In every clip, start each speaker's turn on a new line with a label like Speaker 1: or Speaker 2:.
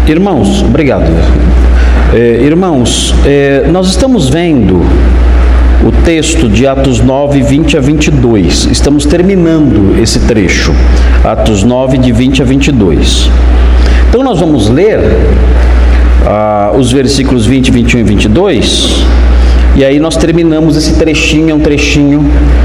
Speaker 1: Irmãos, obrigado. Irmãos, nós estamos vendo o texto de Atos 9, 20 a 22. Estamos terminando esse trecho, Atos 9, de 20 a 22. Então nós vamos ler os versículos 20, 21 e 22, e aí nós terminamos esse trechinho, é um trechinho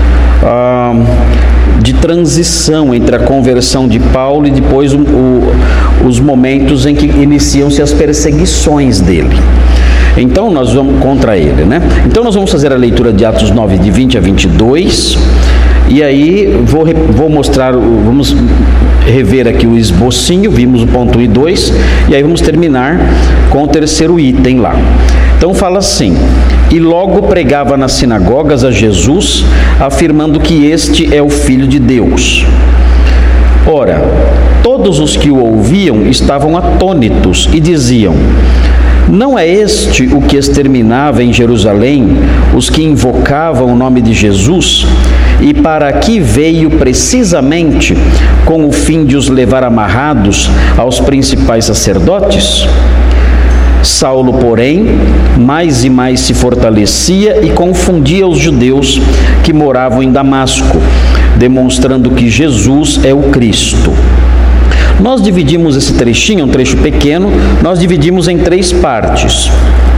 Speaker 1: de transição entre a conversão de Paulo e depois os momentos em que iniciam-se as perseguições dele. Então nós vamos contra ele, né? Então nós vamos fazer a leitura de Atos 9, de 20 a 22, e aí vou mostrar, vamos rever aqui o esbocinho, vimos o ponto 1 e 2, e aí vamos terminar com o terceiro item lá. Então fala assim: e logo pregava nas sinagogas a Jesus, afirmando que este é o Filho de Deus. Ora, todos os que o ouviam estavam atônitos e diziam: não é este o que exterminava em Jerusalém os que invocavam o nome de Jesus? E para aqui veio precisamente com o fim de os levar amarrados aos principais sacerdotes? Saulo, porém, mais e mais se fortalecia e confundia os judeus que moravam em Damasco, demonstrando que Jesus é o Cristo. Nós dividimos esse trechinho, é um trecho pequeno, nós dividimos em 3 partes.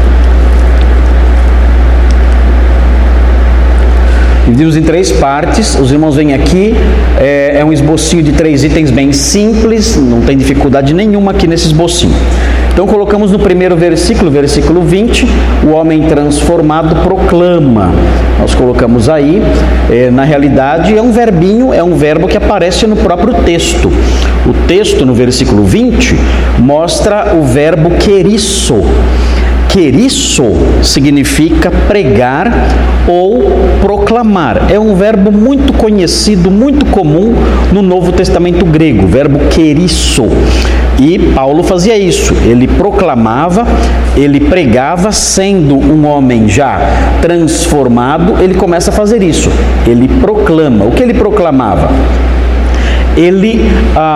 Speaker 1: Dividimos em 3 partes, os irmãos veem aqui, é um esbocinho de 3 itens bem simples, não tem dificuldade nenhuma aqui nesse esbocinho. Então colocamos no primeiro versículo, versículo 20, o homem transformado proclama. Nós colocamos aí, na realidade é um verbinho, é um verbo que aparece no próprio texto. O texto no versículo 20 mostra o verbo querisso. Querisso significa pregar ou proclamar. É um verbo muito conhecido, muito comum no Novo Testamento grego, o verbo querisso. E Paulo fazia isso, ele proclamava, ele pregava, sendo um homem já transformado, ele começa a fazer isso, ele proclama. O que ele proclamava? Ele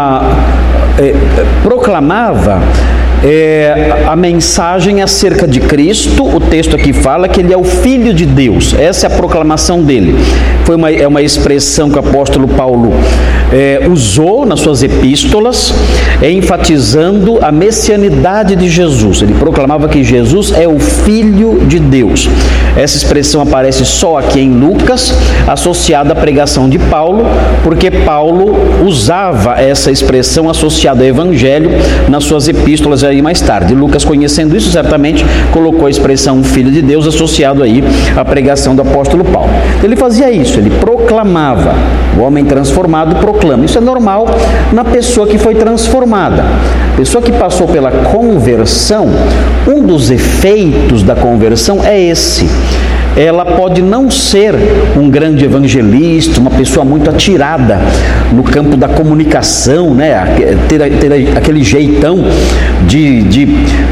Speaker 1: proclamava a mensagem acerca de Cristo. O texto aqui fala que ele é o Filho de Deus, essa é a proclamação dele. É uma expressão que o apóstolo Paulo usou nas suas epístolas, enfatizando a messianidade de Jesus. Ele proclamava que Jesus é o Filho de Deus. Essa expressão aparece só aqui em Lucas, associada à pregação de Paulo, porque Paulo usava essa expressão associada ao Evangelho nas suas epístolas aí mais tarde. Lucas, conhecendo isso, certamente colocou a expressão Filho de Deus associado aí à pregação do apóstolo Paulo. Ele fazia isso, ele proclamava. O homem transformado proclama. Isso é normal na pessoa que foi transformada. A pessoa que passou pela conversão, um dos efeitos da conversão é esse. Ela pode não ser um grande evangelista, uma pessoa muito atirada no campo da comunicação, né? Ter aquele jeitão de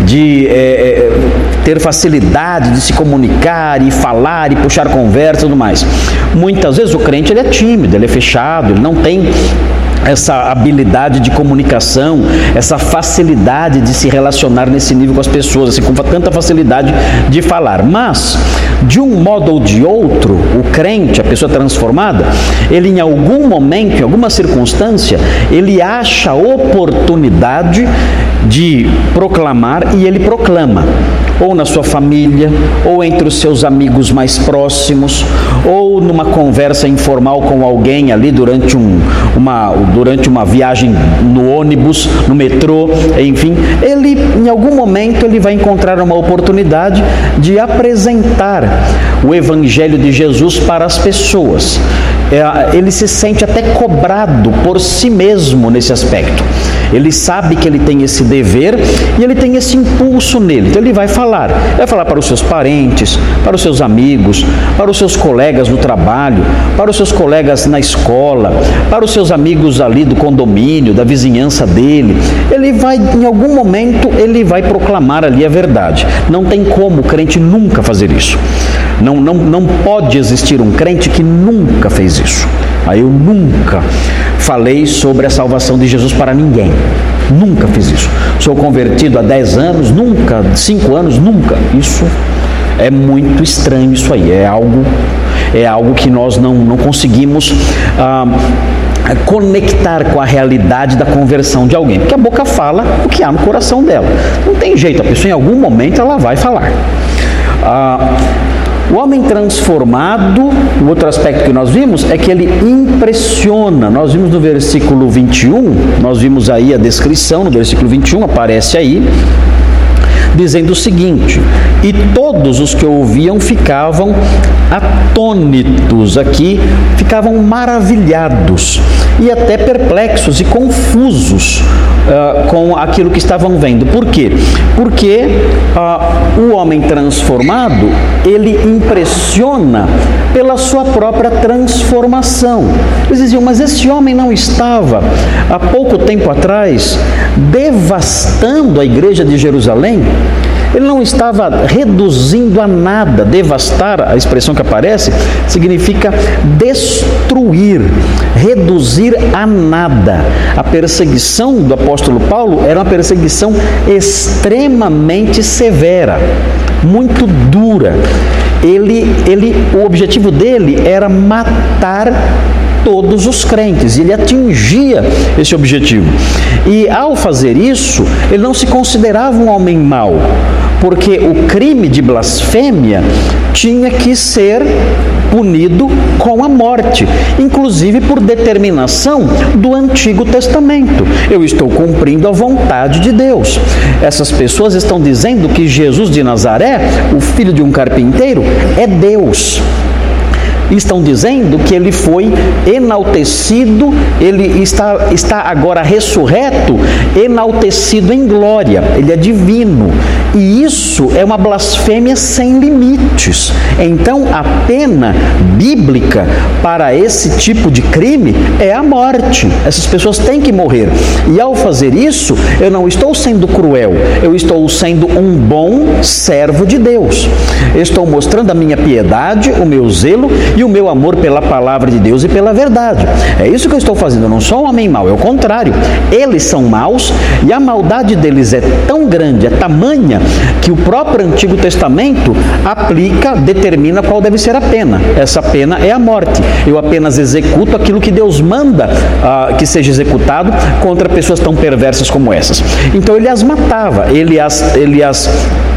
Speaker 1: ter facilidade de se comunicar e falar e puxar conversa e tudo mais. Muitas vezes o crente ele é tímido, ele é fechado, ele não tem essa habilidade de comunicação, essa facilidade de se relacionar nesse nível com as pessoas, assim, com tanta facilidade de falar. Mas, de um modo ou de outro, o crente, a pessoa transformada, ele em algum momento, em alguma circunstância, ele acha a oportunidade de proclamar e ele proclama. Ou na sua família, ou entre os seus amigos mais próximos, ou numa conversa informal com alguém ali durante uma viagem no ônibus, no metrô, enfim. Ele, em algum momento, ele vai encontrar uma oportunidade de apresentar o Evangelho de Jesus para as pessoas. Ele se sente até cobrado por si mesmo nesse aspecto. Ele sabe que ele tem esse dever e ele tem esse impulso nele. Então ele vai falar para os seus parentes, para os seus amigos, para os seus colegas no trabalho, para os seus colegas na escola, para os seus amigos ali do condomínio, da vizinhança dele. Ele vai, em algum momento, ele vai proclamar ali a verdade. Não tem como o crente nunca fazer isso. Não pode existir um crente que nunca fez isso. Eu nunca falei sobre a salvação de Jesus para ninguém. Nunca fiz isso. Sou convertido há 10 anos, nunca, 5 anos, nunca. Isso é muito estranho, isso aí. É algo que nós não conseguimos conectar com a realidade da conversão de alguém, porque a boca fala o que há no coração dela. Não tem jeito, a pessoa em algum momento ela vai falar. O homem transformado, o outro aspecto que nós vimos é que ele impressiona. Nós vimos no versículo 21, nós vimos aí a descrição, no versículo 21 aparece aí, dizendo o seguinte: e todos os que ouviam ficavam atônitos, aqui, ficavam maravilhados e até perplexos e confusos com aquilo que estavam vendo. Por quê? Porque o homem transformado, ele impressiona pela sua própria transformação. Eles diziam, mas esse homem não estava, há pouco tempo atrás, devastando a igreja de Jerusalém? Ele não estava reduzindo a nada. Devastar, a expressão que aparece, significa destruir, reduzir a nada. A perseguição do apóstolo Paulo era uma perseguição extremamente severa, muito dura. O objetivo dele era matar todos os crentes, ele atingia esse objetivo. E ao fazer isso, ele não se considerava um homem mau, porque o crime de blasfêmia tinha que ser punido com a morte, inclusive por determinação do Antigo Testamento. Eu estou cumprindo a vontade de Deus. Essas pessoas estão dizendo que Jesus de Nazaré, o filho de um carpinteiro, é Deus. Estão dizendo que ele foi enaltecido, ele está agora ressurreto, enaltecido em glória, ele é divino. E isso é uma blasfêmia sem limites. Então, a pena bíblica para esse tipo de crime é a morte. Essas pessoas têm que morrer. E ao fazer isso, eu não estou sendo cruel, eu estou sendo um bom servo de Deus. Eu estou mostrando a minha piedade, o meu zelo e o meu amor pela palavra de Deus e pela verdade. É isso que eu estou fazendo. Eu não sou um homem mau, é o contrário. Eles são maus e a maldade deles é tão grande, é tamanha, que o próprio Antigo Testamento determina qual deve ser a pena. Essa pena é a morte. Eu apenas executo aquilo que Deus manda que seja executado contra pessoas tão perversas como essas. Então ele as matava, ele as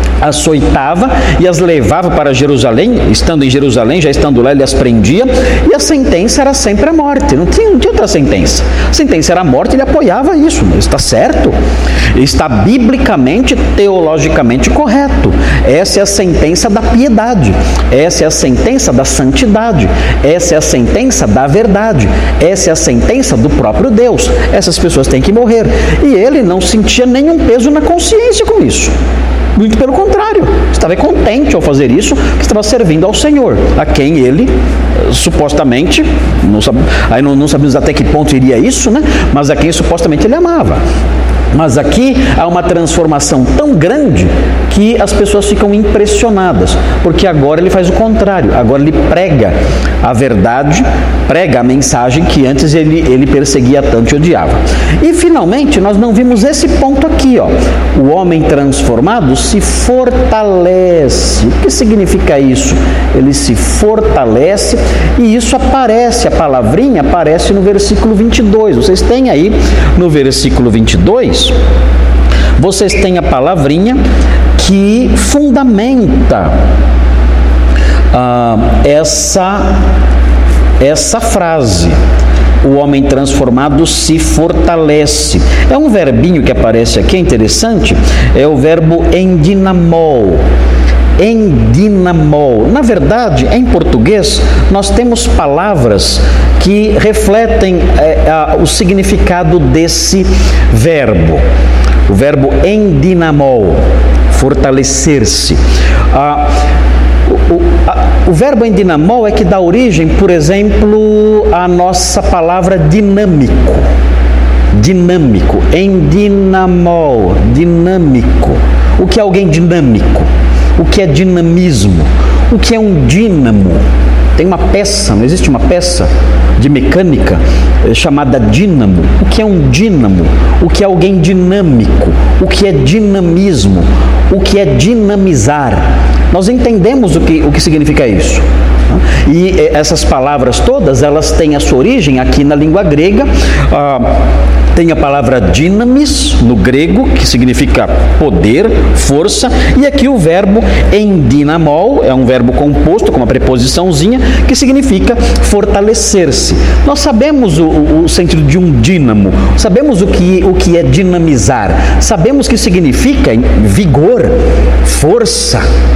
Speaker 1: açoitava e as levava para Jerusalém. Estando em Jerusalém, já estando lá, ele as prendia, e a sentença era sempre a morte. Não tinha outra sentença. A sentença era a morte, ele apoiava isso. Mas está certo, está biblicamente, teologicamente correto. Essa é a sentença da piedade, essa é a sentença da santidade, essa é a sentença da verdade, essa é a sentença do próprio Deus. Essas pessoas têm que morrer. E ele não sentia nenhum peso na consciência com isso. Muito pelo contrário, estava contente ao fazer isso, que estava servindo ao Senhor, a quem ele supostamente, não sabemos até que ponto iria isso, né? Mas a quem supostamente ele amava. Mas aqui há uma transformação tão grande que as pessoas ficam impressionadas, porque agora ele faz o contrário, agora ele prega a verdade, prega a mensagem que antes ele perseguia tanto e odiava. E finalmente nós não vimos esse ponto aqui, ó. O homem transformado se fortalece. O que significa isso? Ele se fortalece, e isso aparece, a palavrinha aparece no versículo 22. Vocês têm aí no versículo 22, vocês têm a palavrinha que fundamenta essa frase. O homem transformado se fortalece. É um verbinho que aparece aqui, é interessante, é o verbo endinamol. Endinamol. Na verdade, em português, nós temos palavras que refletem o significado desse verbo. O verbo endinamol, fortalecer-se. O verbo endinamol é que dá origem, por exemplo, à nossa palavra dinâmico. Dinâmico, endinamol, dinâmico. O que é alguém dinâmico? O que é dinamismo? O que é um dínamo? Tem uma peça, não existe uma peça de mecânica chamada dínamo. O que é um dínamo? O que é alguém dinâmico? O que é dinamismo? O que é dinamizar? Nós entendemos o que significa isso. E essas palavras todas, elas têm a sua origem aqui na língua grega. Tem a palavra dynamis no grego, que significa poder, força, e aqui o verbo endinamol, é um verbo composto com uma preposiçãozinha, que significa fortalecer-se. Nós sabemos o sentido de um dínamo, sabemos o que é dinamizar, sabemos que significa vigor, força.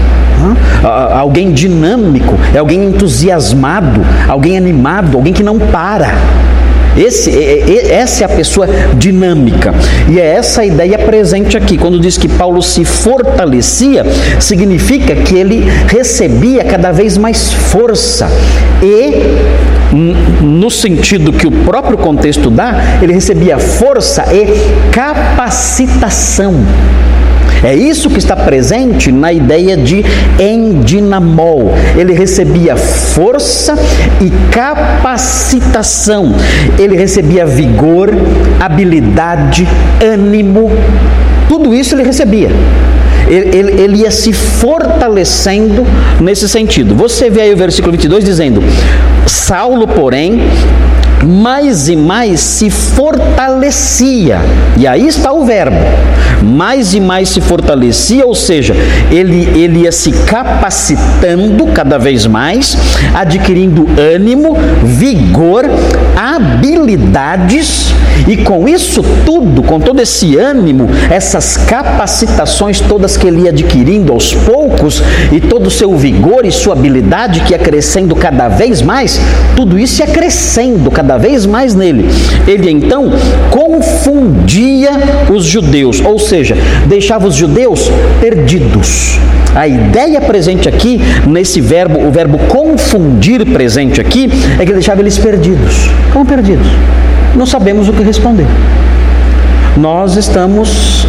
Speaker 1: Alguém dinâmico, é alguém entusiasmado, alguém animado, alguém que não para. Essa é a pessoa dinâmica, e é essa a ideia presente aqui. Quando diz que Paulo se fortalecia, significa que ele recebia cada vez mais força, e no sentido que o próprio contexto dá, ele recebia força e capacitação. É isso que está presente na ideia de endinamol. Ele recebia força e capacitação. Ele recebia vigor, habilidade, ânimo. Tudo isso ele recebia. Ele ia se fortalecendo nesse sentido. Você vê aí o versículo 22 dizendo: Saulo, porém, mais e mais se fortalecia. E aí está o verbo. Mais e mais se fortalecia, ou seja, ele ia se capacitando cada vez mais, adquirindo ânimo, vigor, habilidades, e com isso tudo, com todo esse ânimo, essas capacitações todas que ele ia adquirindo aos poucos, e todo o seu vigor e sua habilidade que ia crescendo cada vez mais, tudo isso ia crescendo cada vez mais nele. Ele então confundia os judeus, ou seja, deixava os judeus perdidos. A ideia presente aqui, nesse verbo, o verbo confundir presente aqui, é que deixava eles perdidos. Como perdidos? Não sabemos o que responder. Nós estamos...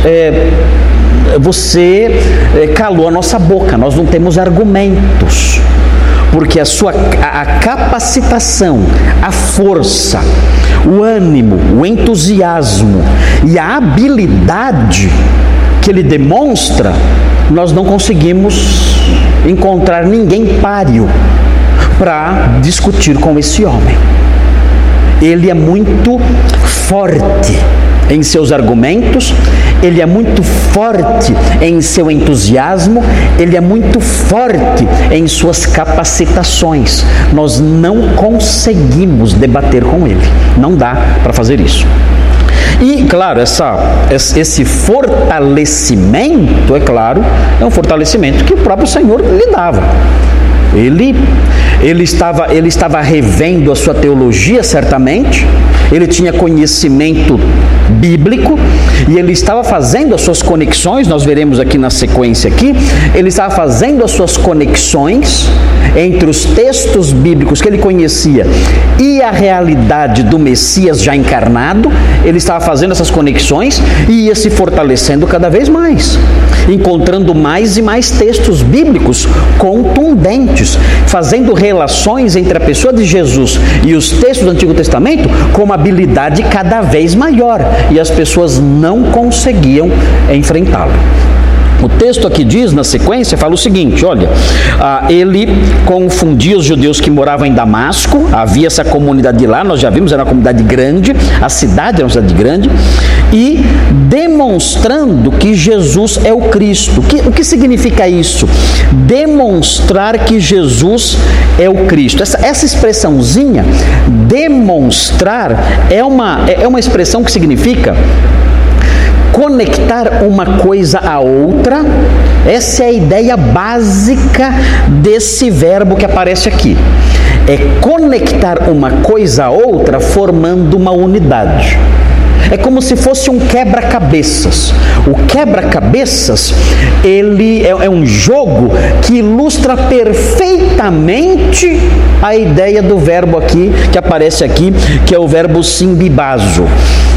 Speaker 1: você calou a nossa boca, nós não temos argumentos. Porque a capacitação, a força, o ânimo, o entusiasmo e a habilidade que ele demonstra, nós não conseguimos encontrar ninguém páreo para discutir com esse homem. Ele é muito forte em seus argumentos, ele é muito forte em seu entusiasmo, ele é muito forte em suas capacitações. Nós não conseguimos debater com ele, não dá para fazer isso. E, claro, esse fortalecimento, é claro, é um fortalecimento que o próprio Senhor lhe dava. Ele estava revendo a sua teologia, certamente, ele tinha conhecimento bíblico, e ele estava fazendo as suas conexões, nós veremos aqui na sequência aqui, ele estava fazendo as suas conexões entre os textos bíblicos que ele conhecia e a realidade do Messias já encarnado. Ele estava fazendo essas conexões e ia se fortalecendo cada vez mais, encontrando mais e mais textos bíblicos contundentes, fazendo relações entre a pessoa de Jesus e os textos do Antigo Testamento com uma habilidade cada vez maior, e as pessoas não conseguiam enfrentá-lo. O texto aqui diz, na sequência, fala o seguinte, olha, ele confundia os judeus que moravam em Damasco, havia essa comunidade lá, nós já vimos, era uma comunidade grande, a cidade era uma cidade grande, e demonstrando que Jesus é o Cristo. O que significa isso? Demonstrar que Jesus é o Cristo. Essa expressãozinha, demonstrar, é uma expressão que significa conectar uma coisa a outra. Essa é a ideia básica desse verbo que aparece aqui. É conectar uma coisa a outra formando uma unidade. É como se fosse um quebra-cabeças. O quebra-cabeças, ele é um jogo que ilustra perfeitamente a ideia do verbo aqui, que aparece aqui, que é o verbo simbibazo.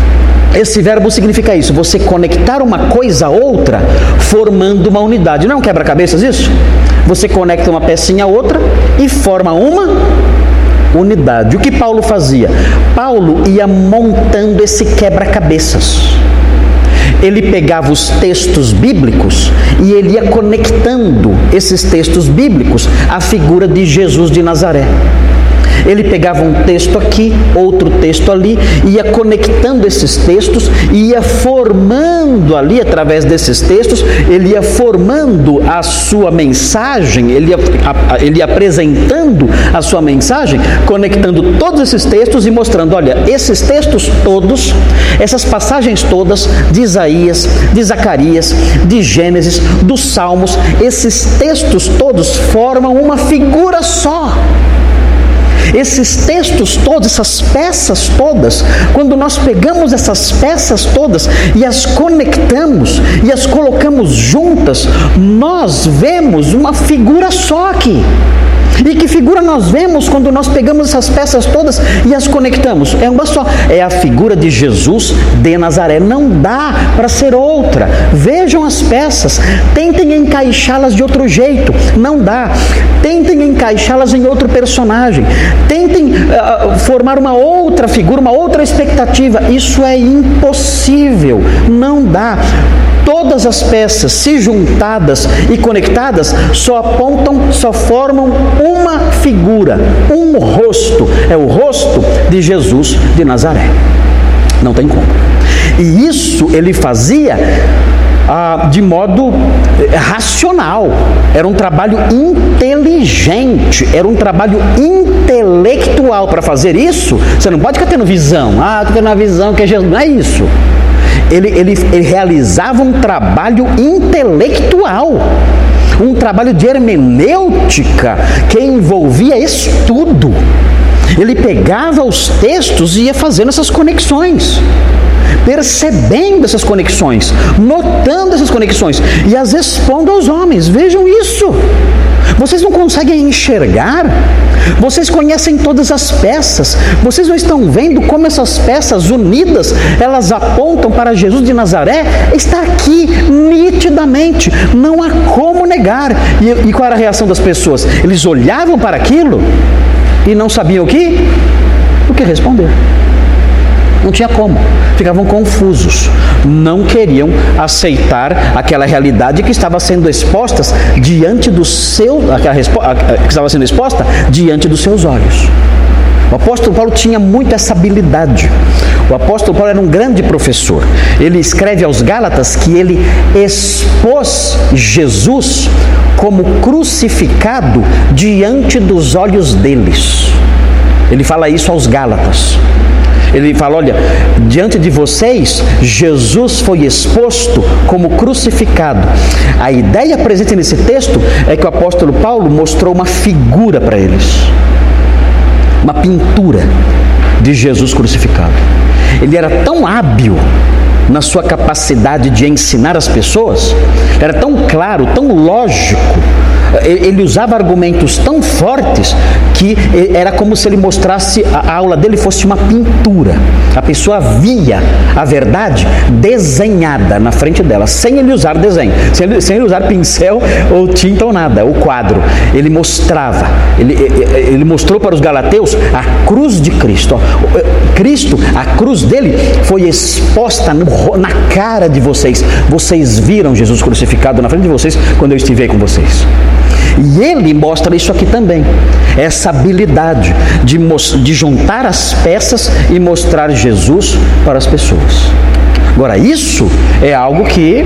Speaker 1: Esse verbo significa isso, você conectar uma coisa a outra, formando uma unidade. Não é um quebra-cabeças isso? Você conecta uma pecinha a outra e forma uma unidade. O que Paulo fazia? Paulo ia montando esse quebra-cabeças. Ele pegava os textos bíblicos e ele ia conectando esses textos bíblicos à figura de Jesus de Nazaré. Ele pegava um texto aqui, outro texto ali, ia conectando esses textos e ia formando ali, através desses textos, ele ia formando a sua mensagem, ele ia apresentando a sua mensagem, conectando todos esses textos e mostrando, olha, esses textos todos, essas passagens todas de Isaías, de Zacarias, de Gênesis, dos Salmos, esses textos todos formam uma figura só. Esses textos todos, essas peças todas, quando nós pegamos essas peças todas e as conectamos e as colocamos juntas, nós vemos uma figura só aqui. E que figura nós vemos quando nós pegamos essas peças todas e as conectamos? É uma só, é a figura de Jesus de Nazaré. Não dá para ser outra. Vejam as peças, tentem encaixá-las de outro jeito, não dá. Tentem encaixá-las em outro personagem, tentem formar uma outra figura, uma outra expectativa. Isso é impossível, não dá. Todas as peças, se juntadas e conectadas, só apontam, só formam uma figura, um rosto. É o rosto de Jesus de Nazaré. Não tem como. E isso ele fazia de modo racional. Era um trabalho inteligente, era um trabalho intelectual. Para fazer isso, você não pode ficar tendo visão. Estou tendo uma visão que é Jesus. Não é isso. Ele realizava um trabalho intelectual, um trabalho de hermenêutica que envolvia estudo. Ele pegava os textos e ia fazendo essas conexões, percebendo essas conexões, notando essas conexões e as expondo aos homens. Vejam isso. Vocês não conseguem enxergar? Vocês conhecem todas as peças. Vocês não estão vendo como essas peças unidas, elas apontam para Jesus de Nazaré? Está aqui, nitidamente. Não há como negar. E qual era a reação das pessoas? Eles olhavam para aquilo e não sabiam o que responder. Não tinha como, ficavam confusos, não queriam aceitar aquela realidade que estava sendo exposta diante do seu, que estava sendo exposta diante dos seus olhos. O apóstolo Paulo tinha muito essa habilidade. O apóstolo Paulo era um grande professor. Ele escreve aos Gálatas que ele expôs Jesus como crucificado diante dos olhos deles. Ele fala isso aos Gálatas. Ele fala, olha, diante de vocês, Jesus foi exposto como crucificado. A ideia presente nesse texto é que o apóstolo Paulo mostrou uma figura para eles, uma pintura de Jesus crucificado. Ele era tão hábil na sua capacidade de ensinar as pessoas, era tão claro, tão lógico, ele usava argumentos tão fortes que era como se ele mostrasse, a aula dele fosse uma pintura. A pessoa via a verdade desenhada na frente dela, sem ele usar desenho, sem ele usar pincel ou tinta ou nada, o quadro. Ele mostrava, ele mostrou para os galateus a cruz de Cristo. Cristo, a cruz dele foi exposta na cara de vocês. Vocês viram Jesus crucificado na frente de vocês quando eu estive aí com vocês. E ele mostra isso aqui também, essa habilidade de juntar as peças e mostrar Jesus para as pessoas. Agora, isso é algo que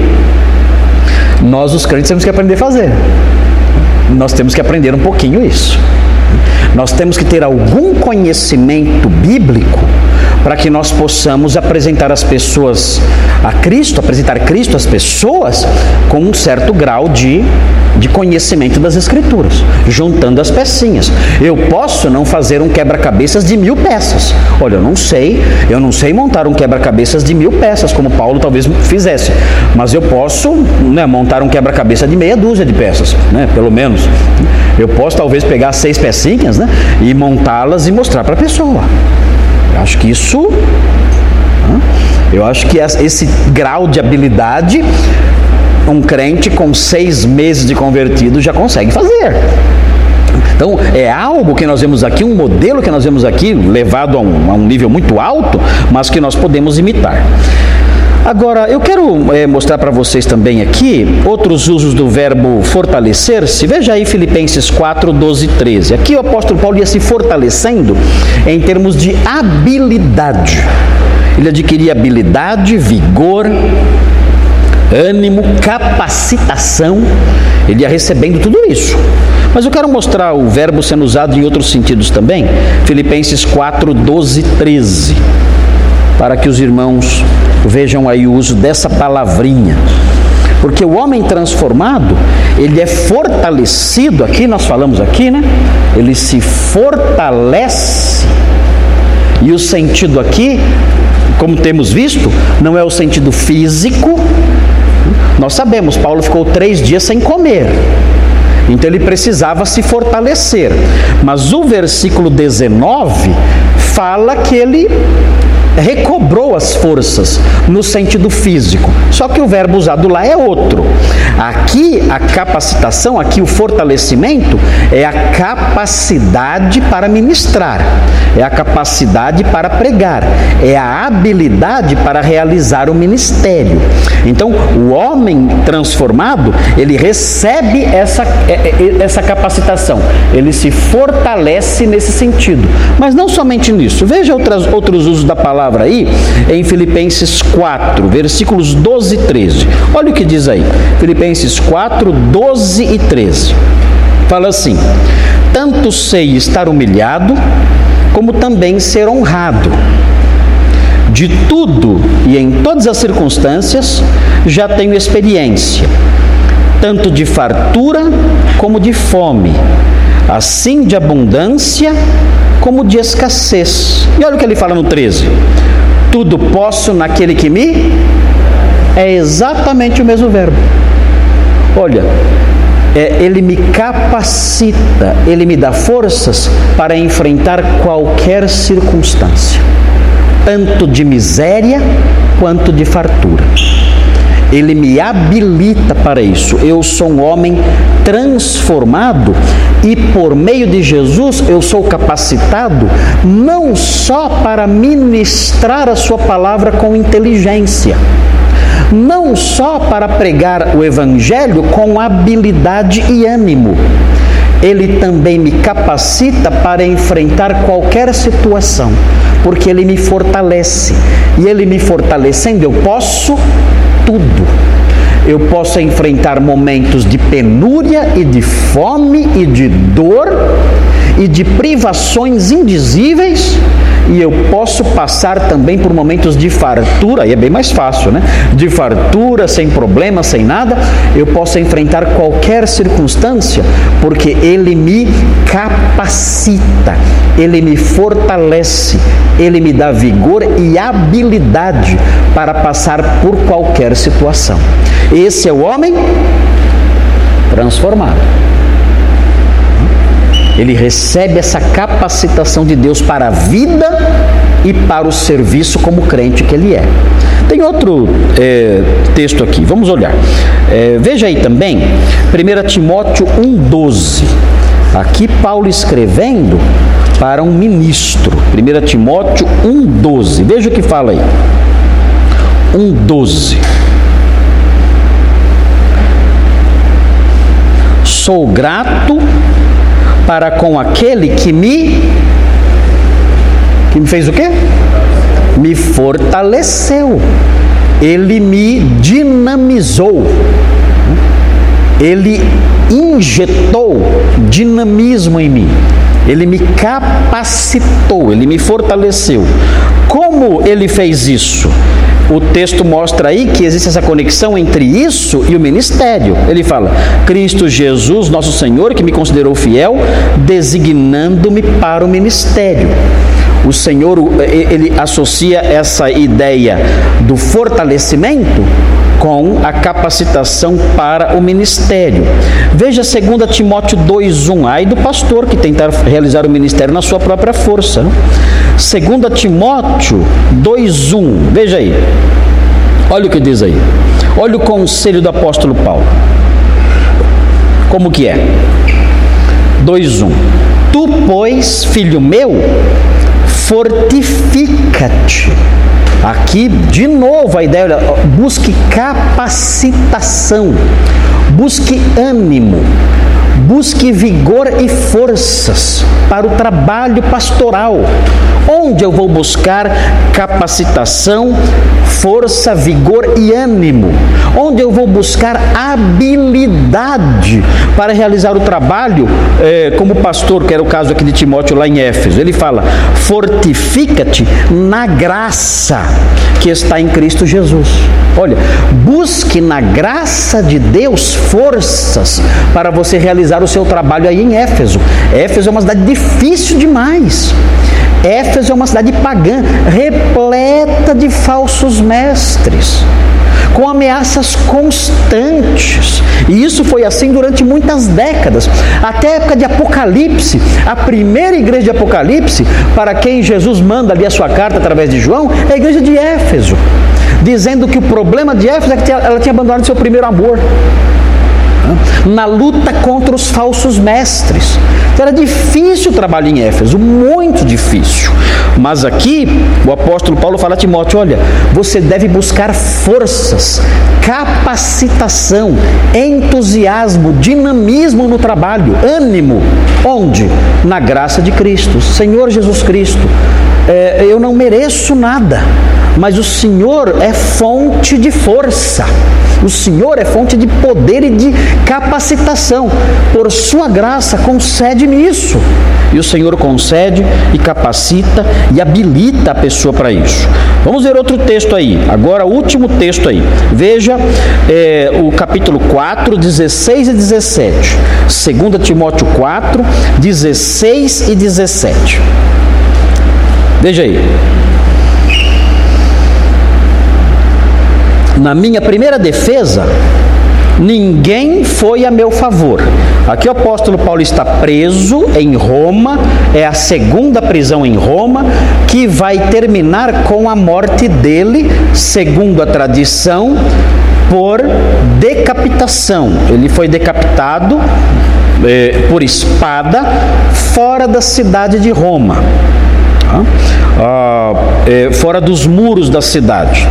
Speaker 1: nós, os crentes, temos que aprender a fazer. Nós temos que aprender um pouquinho isso. Nós temos que ter algum conhecimento bíblico para que nós possamos apresentar as pessoas a Cristo, apresentar Cristo às pessoas com um certo grau de conhecimento das Escrituras, juntando as pecinhas. Eu posso não fazer um quebra-cabeças de 1000 peças. Olha, eu não sei montar um quebra-cabeças de 1000 peças, como Paulo talvez fizesse, mas eu posso, montar um quebra-cabeça de meia dúzia de peças, pelo menos. Eu posso talvez pegar 6 pecinhas, e montá-las e mostrar para a pessoa. Eu acho que isso Eu acho que esse grau de habilidade, um crente com 6 meses de convertido já consegue fazer. Então, é algo que nós vemos aqui, um modelo que nós vemos aqui, levado a um nível muito alto, mas que nós podemos imitar. Agora, eu quero mostrar para vocês também aqui outros usos do verbo fortalecer-se. Veja aí Filipenses 4, 12 e 13. Aqui o apóstolo Paulo ia se fortalecendo em termos de habilidade. Ele adquiria habilidade, vigor, ânimo, capacitação. Ele ia recebendo tudo isso. Mas eu quero mostrar o verbo sendo usado em outros sentidos também. Filipenses 4, 12 e 13. Para que os irmãos vejam aí o uso dessa palavrinha. Porque o homem transformado, ele é fortalecido, aqui nós falamos aqui, né? Ele se fortalece. E o sentido aqui, como temos visto, não é o sentido físico. Nós sabemos, Paulo ficou 3 dias sem comer. Então ele precisava se fortalecer. Mas o versículo 19 fala que ele recobrou as forças no sentido físico. Só que o verbo usado lá é outro. Aqui a capacitação, aqui o fortalecimento é a capacidade para ministrar, é a capacidade para pregar, é a habilidade para realizar o ministério. Então o homem transformado, ele recebe essa capacitação, ele se fortalece nesse sentido. Mas não somente nisso. Veja outros usos da palavra aí em Filipenses 4, versículos 12 e 13. Olha o que diz aí, Filipenses 4, 12 e 13. Fala assim: tanto sei estar humilhado, como também ser honrado. De tudo e em todas as circunstâncias já tenho experiência, tanto de fartura como de fome, assim de abundância como de escassez. E olha o que ele fala no 13: tudo posso naquele que me... É exatamente o mesmo verbo. Olha, ele me capacita, ele me dá forças para enfrentar qualquer circunstância, tanto de miséria quanto de fartura. Ele me habilita para isso. Eu sou um homem transformado e por meio de Jesus eu sou capacitado não só para ministrar a sua palavra com inteligência, não só para pregar o evangelho com habilidade e ânimo. Ele também me capacita para enfrentar qualquer situação, porque ele me fortalece. E ele me fortalecendo, eu posso tudo. Eu posso enfrentar momentos de penúria e de fome e de dor e de privações indizíveis, e eu posso passar também por momentos de fartura, aí é bem mais fácil, né? De fartura, sem problema, sem nada. Eu posso enfrentar qualquer circunstância, porque ele me capacita, ele me fortalece, ele me dá vigor e habilidade para passar por qualquer situação. Esse é o homem transformado. Ele recebe essa capacitação de Deus para a vida e para o serviço como crente que ele é. Tem outro texto aqui, vamos olhar. Veja aí também, 1 Timóteo 1,12. Aqui Paulo escrevendo para um ministro. 1 Timóteo 1,12. Veja o que fala aí. 1,12. Sou grato para com aquele que me fez o quê? Me fortaleceu. Ele me dinamizou. Ele injetou dinamismo em mim. Ele me capacitou, ele me fortaleceu. Como ele fez isso? O texto mostra aí que existe essa conexão entre isso e o ministério. Ele fala: Cristo Jesus, nosso Senhor, que me considerou fiel, designando-me para o ministério. o Senhor, ele associa essa ideia do fortalecimento com a capacitação para o ministério. Veja 2 Timóteo 2:1, aí do pastor que tentar realizar o ministério na sua própria força. 2 Timóteo 2:1, veja aí, olha o que diz aí, olha o conselho do apóstolo Paulo, como que é? 2:1, tu, pois, filho meu, fortifica-te. Aqui, de novo, a ideia, busque capacitação, busque ânimo, busque vigor e forças para o trabalho pastoral. Onde eu vou buscar capacitação, força, vigor e ânimo? Onde eu vou buscar habilidade para realizar o trabalho como pastor, que era o caso aqui de Timóteo lá em Éfeso. Ele fala, fortifica-te na graça que está em Cristo Jesus. Olha, busque na graça de Deus forças para você realizar o seu trabalho aí em Éfeso. Éfeso é uma cidade difícil demais. Éfeso é uma cidade pagã, repleta de falsos mestres, com ameaças constantes. E isso foi assim durante muitas décadas, até a época de Apocalipse. A primeira igreja de Apocalipse, para quem Jesus manda ali a sua carta através de João, é a igreja de Éfeso, dizendo que o problema de Éfeso é que ela tinha abandonado seu primeiro amor, na luta contra os falsos mestres. Então, era difícil o trabalho em Éfeso, muito difícil. Mas aqui o apóstolo Paulo fala a Timóteo, olha, você deve buscar forças, capacitação, entusiasmo, dinamismo no trabalho, ânimo. Onde? Na graça de Cristo. Senhor Jesus Cristo, eu não mereço nada, mas o Senhor é fonte de força. O Senhor é fonte de poder e de capacitação. Por sua graça, concede-me isso. E o Senhor concede e capacita e habilita a pessoa para isso. Vamos ver outro texto aí. Agora, o último texto aí. Veja o capítulo 4, 16 e 17. 2 Timóteo 4, 16 e 17. Veja aí. Na minha primeira defesa, ninguém foi a meu favor. Aqui o apóstolo Paulo está preso em Roma, é a segunda prisão em Roma, que vai terminar com a morte dele, segundo a tradição, por decapitação. Ele foi decapitado por espada fora da cidade de Roma, fora dos muros da cidade.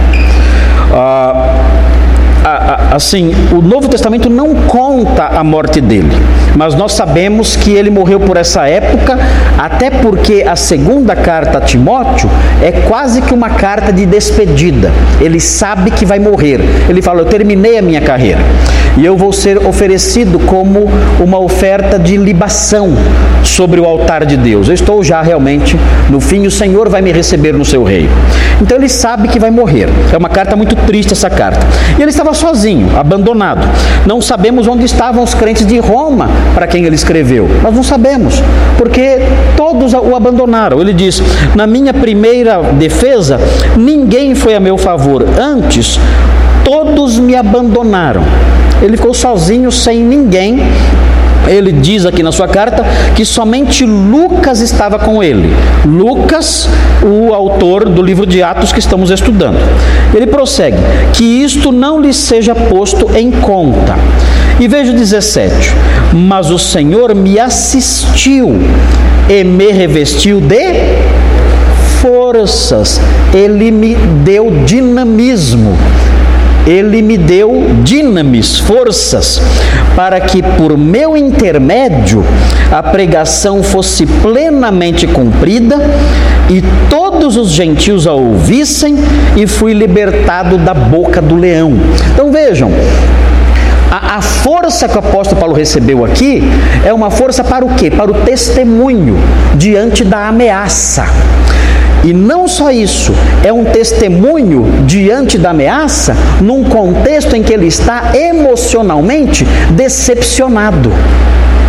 Speaker 1: Assim, o Novo Testamento não conta a morte dele, mas nós sabemos que ele morreu por essa época, até porque a segunda carta a Timóteo é quase que uma carta de despedida. Ele sabe que vai morrer. Ele fala, eu terminei a minha carreira e eu vou ser oferecido como uma oferta de libação sobre o altar de Deus. Eu estou já realmente no fim, o Senhor vai me receber no seu reino. Então ele sabe que vai morrer. É uma carta muito triste essa carta. E ele estava sozinho, abandonado. Não sabemos onde estavam os crentes de Roma para quem ele escreveu. Nós não sabemos, porque todos o abandonaram. Ele diz, na minha primeira defesa, ninguém foi a meu favor. Antes, todos me abandonaram. Ele ficou sozinho, sem ninguém. Ele diz aqui na sua carta que somente Lucas estava com ele. Lucas, o autor do livro de Atos que estamos estudando. Ele prossegue, que isto não lhe seja posto em conta. E veja o 17. Mas o Senhor me assistiu e me revestiu de forças. Ele me deu dinamismo. Ele me deu dinamis, forças, para que por meu intermédio a pregação fosse plenamente cumprida e todos os gentios a ouvissem, e fui libertado da boca do leão. Então vejam, a força que o apóstolo Paulo recebeu aqui é uma força para o quê? Para o testemunho diante da ameaça. E não só isso, é um testemunho diante da ameaça num contexto em que ele está emocionalmente decepcionado.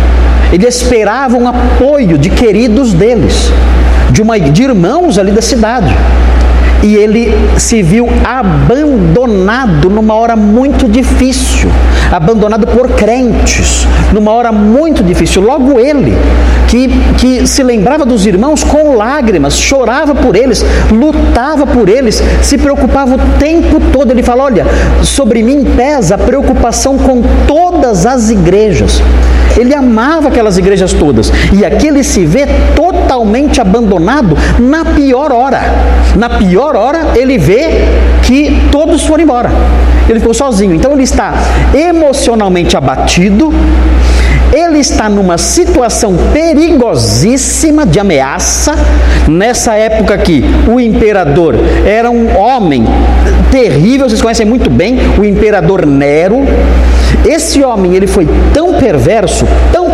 Speaker 1: Ele esperava um apoio de queridos deles, de irmãos ali da cidade. E ele se viu abandonado numa hora muito difícil, abandonado por crentes, numa hora muito difícil. Logo ele, que se lembrava dos irmãos com lágrimas, chorava por eles, lutava por eles, se preocupava o tempo todo. Ele fala: olha, sobre mim pesa a preocupação com todas as igrejas. Ele amava aquelas igrejas todas. E aqui ele se vê totalmente abandonado na pior hora. Na pior hora ele vê que todos foram embora. Ele ficou sozinho. Então ele está emocionalmente abatido. Ele está numa situação perigosíssima de ameaça. Nessa época aqui, o imperador era um homem terrível, vocês conhecem muito bem, o imperador Nero. Esse homem, ele foi tão perverso,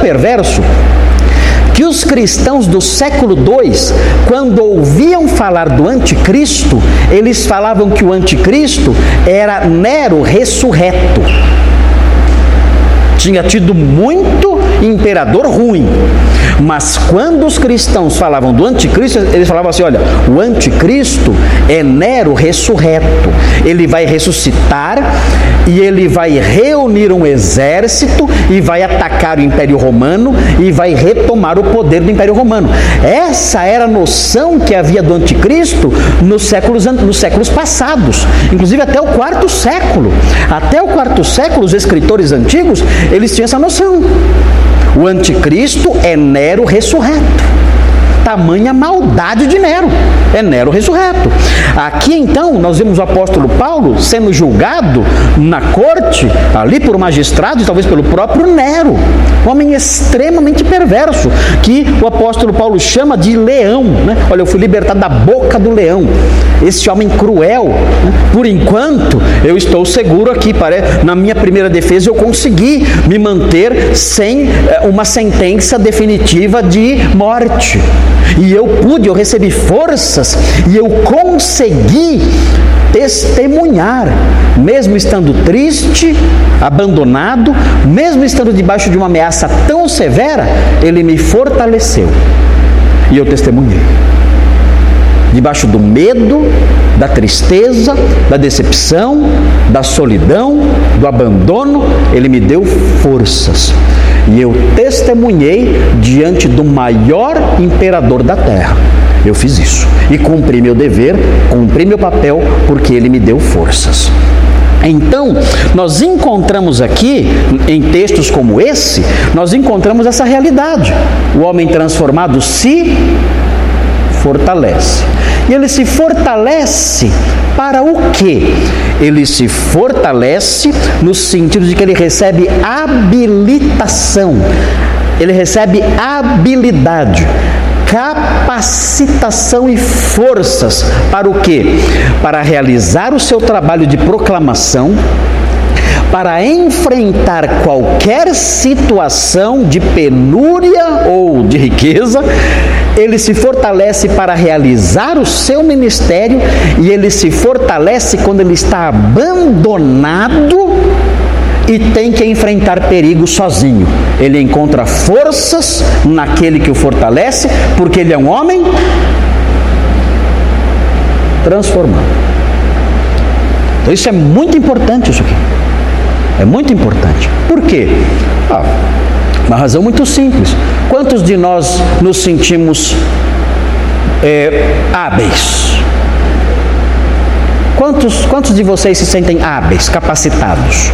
Speaker 1: que os cristãos do século II, quando ouviam falar do anticristo, eles falavam que o anticristo era Nero ressurreto. Tinha tido muito imperador ruim, mas quando os cristãos falavam do anticristo, eles falavam assim: olha, o anticristo é Nero ressurreto. Ele vai ressuscitar e ele vai reunir um exército e vai atacar o Império Romano e vai retomar o poder do Império Romano. Essa era a noção que havia do anticristo nos séculos passados, inclusive até o quarto século. Até o quarto século, os escritores antigos, eles tinham essa noção. O anticristo é Nero ressurreto. Tamanha maldade de Nero. É Nero ressurreto. Aqui então nós vemos o apóstolo Paulo sendo julgado na corte, ali por magistrados, talvez pelo próprio Nero. Um homem extremamente perverso, que o apóstolo Paulo chama de leão, né? Olha, eu fui libertado da boca do leão. Esse homem cruel, né? Por enquanto eu estou seguro aqui, na minha primeira defesa eu consegui me manter sem uma sentença definitiva de morte. E eu recebi forças e eu consegui testemunhar, mesmo estando triste, abandonado, mesmo estando debaixo de uma ameaça tão severa, ele me fortaleceu e eu testemunhei. Debaixo do medo, da tristeza, da decepção, da solidão, do abandono, ele me deu forças. E eu testemunhei diante do maior imperador da terra. Eu fiz isso. E cumpri meu dever, cumpri meu papel, porque ele me deu forças. Então, nós encontramos aqui, em textos como esse, nós encontramos essa realidade. O homem transformado se fortalece. E ele se fortalece para o quê? Ele se fortalece no sentido de que ele recebe habilitação, ele recebe habilidade, capacitação e forças para o quê? Para realizar o seu trabalho de proclamação, para enfrentar qualquer situação de penúria ou de riqueza. Ele se fortalece para realizar o seu ministério e ele se fortalece quando ele está abandonado e tem que enfrentar perigo sozinho. Ele encontra forças naquele que o fortalece, porque ele é um homem transformado. Então isso é muito importante, isso aqui. É muito importante. Por quê? Uma razão muito simples. Quantos de nós nos sentimos hábeis? Quantos de vocês se sentem hábeis, capacitados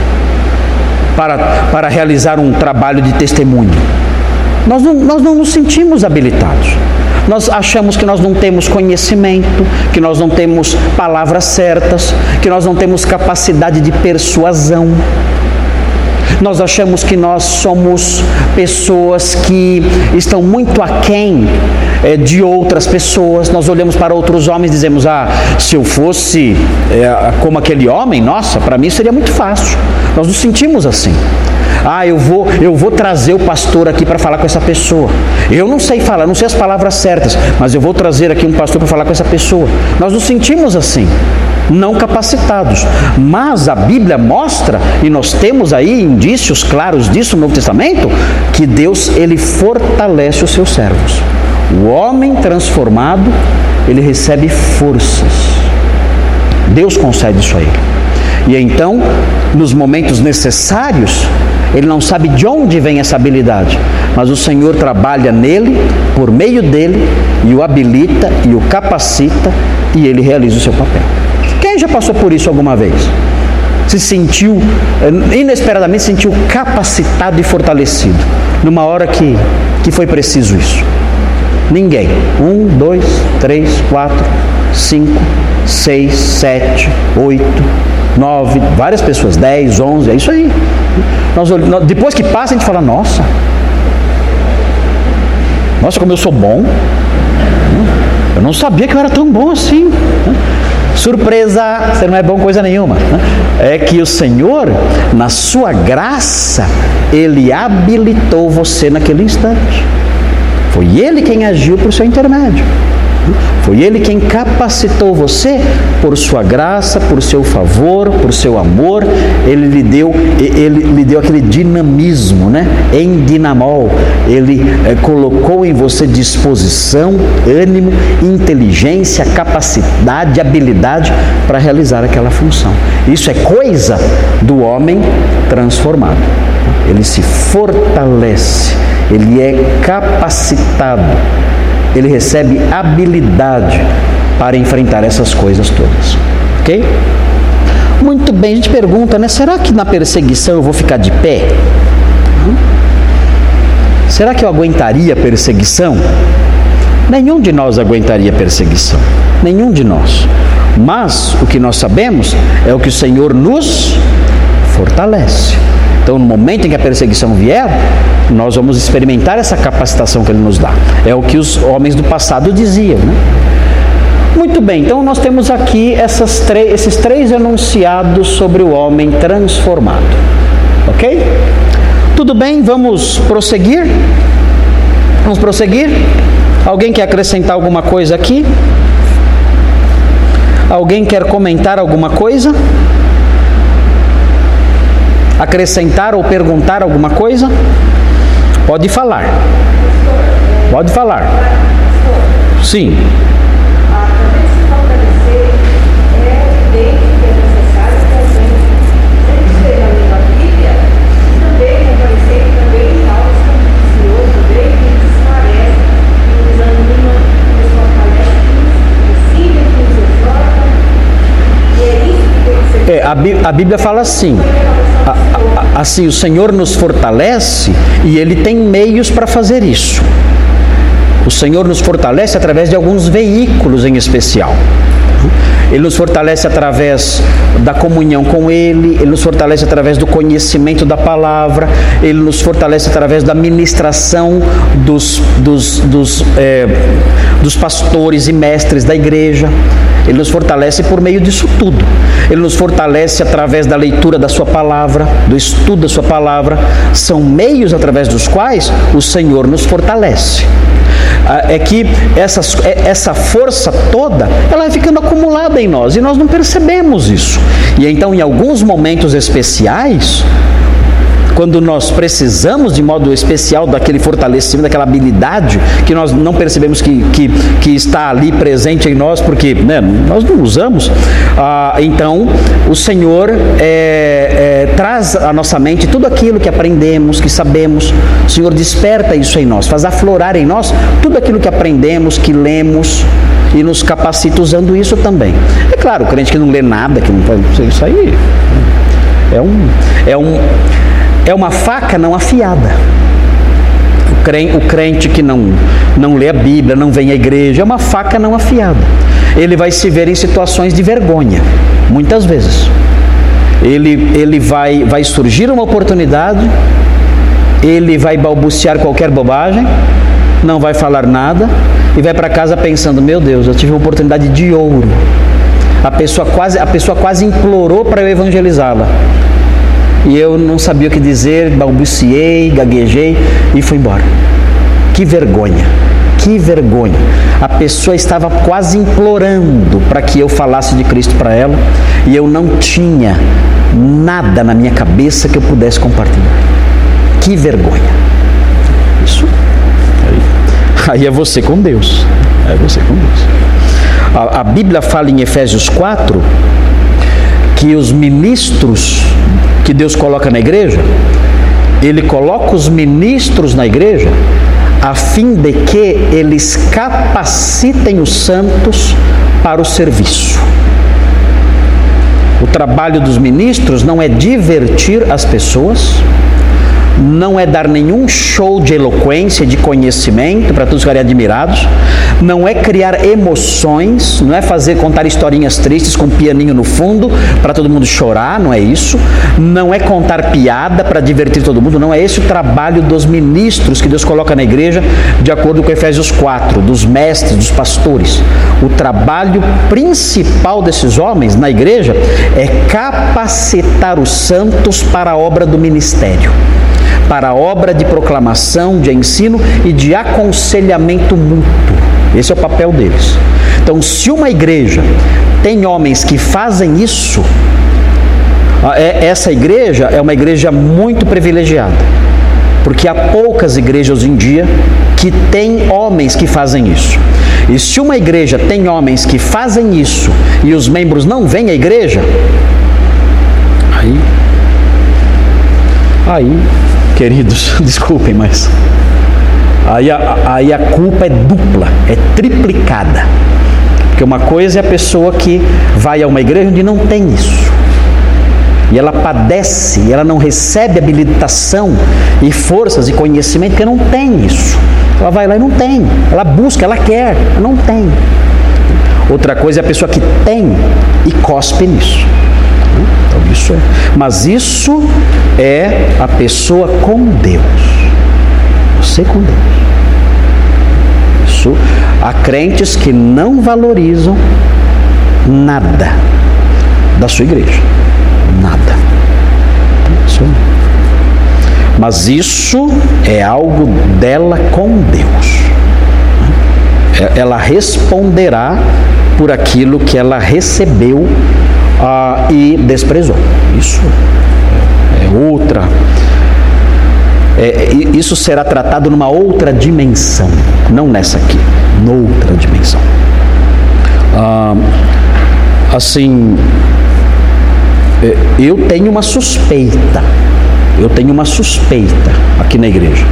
Speaker 1: para realizar um trabalho de testemunho? Nós não nos sentimos habilitados. Nós achamos que nós não temos conhecimento, que nós não temos palavras certas, que nós não temos capacidade de persuasão. Nós achamos que nós somos pessoas que estão muito aquém de outras pessoas. Nós olhamos para outros homens e dizemos: se eu fosse como aquele homem, nossa, para mim seria muito fácil. Nós nos sentimos assim. Eu vou trazer o pastor aqui para falar com essa pessoa. Eu não sei falar, não sei as palavras certas, mas eu vou trazer aqui um pastor para falar com essa pessoa. Nós nos sentimos assim. não capacitados. Mas a Bíblia mostra, e nós temos aí indícios claros disso no Novo Testamento, que Deus, ele fortalece os seus servos. O homem transformado, ele recebe forças. Deus concede isso a ele. E então, nos momentos necessários, ele não sabe de onde vem essa habilidade, mas o Senhor trabalha nele, por meio dele, e o habilita e o capacita, e ele realiza o seu papel. Quem já passou por isso alguma vez? Se sentiu, inesperadamente se sentiu capacitado e fortalecido, numa hora que foi preciso isso? Ninguém. 1, 2, 3, 4, 5, 6, 7, 8, 9, várias pessoas, 10, 11, é isso aí. Depois que passa, a gente fala, nossa, como eu sou bom. Eu não sabia que eu era tão bom assim. Surpresa, você não é bom coisa nenhuma. É que o Senhor, na sua graça, Ele habilitou você naquele instante. Foi Ele quem agiu por seu intermédio. Foi Ele quem capacitou você por sua graça, por seu favor, por seu amor. Ele lhe deu aquele dinamismo, né? Em dinamol. Ele colocou em você disposição, ânimo, inteligência, capacidade, habilidade para realizar aquela função. Isso é coisa do homem transformado. Ele se fortalece, ele é capacitado, ele recebe habilidade para enfrentar essas coisas todas. Ok? Muito bem, a gente pergunta, né? Será que na perseguição eu vou ficar de pé? Será que eu aguentaria a perseguição? Nenhum de nós aguentaria a perseguição. Nenhum de nós. Mas o que nós sabemos é o que o Senhor nos fortalece. Então, no momento em que a perseguição vier, nós vamos experimentar essa capacitação que Ele nos dá. É o que os homens do passado diziam, né? Muito bem, então nós temos aqui esses três enunciados sobre o homem transformado. Ok? Tudo bem, vamos prosseguir? Vamos prosseguir? Alguém quer acrescentar alguma coisa aqui? Alguém quer comentar alguma coisa? Acrescentar ou perguntar alguma coisa? Pode falar. Pode falar. Sim.
Speaker 2: Também se fortalecer é evidente que é necessário que a gente esteja lendo a Bíblia e também comparecer também em aulas como o Senhor também, que nos esclarece, que nos anima, que nos fortalece, que nos ensina, que nos exorta. E é isso que tem que ser.
Speaker 1: A Bíblia fala assim. Assim, o Senhor nos fortalece e Ele tem meios para fazer isso. O Senhor nos fortalece através de alguns veículos em especial. Ele nos fortalece através da comunhão com Ele, Ele nos fortalece através do conhecimento da palavra, Ele nos fortalece através da ministração dos pastores e mestres da igreja. Ele nos fortalece por meio disso tudo. Ele nos fortalece através da leitura da sua palavra, do estudo da sua palavra. São meios através dos quais o Senhor nos fortalece. É que essa força toda, ela vai ficando acumulada em nós e nós não percebemos isso. E então, em alguns momentos especiais, quando nós precisamos de modo especial daquele fortalecimento, daquela habilidade que nós não percebemos que está ali presente em nós, porque nós não usamos, então o Senhor traz à nossa mente tudo aquilo que aprendemos, que sabemos. O Senhor desperta isso em nós, faz aflorar em nós tudo aquilo que aprendemos, que lemos, e nos capacita usando isso também. É claro, o crente que não lê nada, que não faz isso aí, é uma faca não afiada. O crente que não lê a Bíblia, não vem à igreja, é uma faca não afiada. Ele vai se ver em situações de vergonha, muitas vezes. Ele vai surgir uma oportunidade, ele vai balbuciar qualquer bobagem, não vai falar nada, e vai para casa pensando, meu Deus, eu tive uma oportunidade de ouro. A pessoa quase implorou para eu evangelizá-la. E eu não sabia o que dizer, balbuciei, gaguejei e fui embora. Que vergonha, que vergonha. A pessoa estava quase implorando para que eu falasse de Cristo para ela, e eu não tinha nada na minha cabeça que eu pudesse compartilhar. Que vergonha. Isso aí é você com Deus. É você com Deus. A Bíblia fala em Efésios 4 que os ministros que Deus coloca na igreja, Ele coloca os ministros na igreja a fim de que eles capacitem os santos para o serviço. O trabalho dos ministros não é divertir as pessoas, não é dar nenhum show de eloquência, de conhecimento para todos ficarem admirados, não é criar emoções, não é contar historinhas tristes com um pianinho no fundo para todo mundo chorar, não é isso, não é contar piada para divertir todo mundo, não é esse o trabalho dos ministros que Deus coloca na igreja, de acordo com Efésios 4, dos mestres, dos pastores. O trabalho principal desses homens na igreja é capacitar os santos para a obra do ministério, para a obra de proclamação, de ensino e de aconselhamento mútuo. Esse é o papel deles. Então, se uma igreja tem homens que fazem isso, essa igreja é uma igreja muito privilegiada, porque há poucas igrejas hoje em dia que têm homens que fazem isso. E se uma igreja tem homens que fazem isso e os membros não vêm à igreja, aí queridos, desculpem, mas aí a culpa é dupla, é triplicada. Porque uma coisa é a pessoa que vai a uma igreja onde não tem isso, e ela padece, e ela não recebe habilitação e forças e conhecimento, porque não tem isso. Ela vai lá e não tem, ela busca, ela quer, não tem. Outra coisa é a pessoa que tem e cospe nisso. Então, mas isso é a pessoa com Deus. Você com Deus. Isso, há crentes que não valorizam nada da sua igreja. Nada. Mas isso é algo dela com Deus. Ela responderá por aquilo que ela recebeu e desprezou. Isso é outra. Isso será tratado numa outra dimensão, não nessa aqui, noutra dimensão. Assim, eu tenho uma suspeita. Aqui na igreja.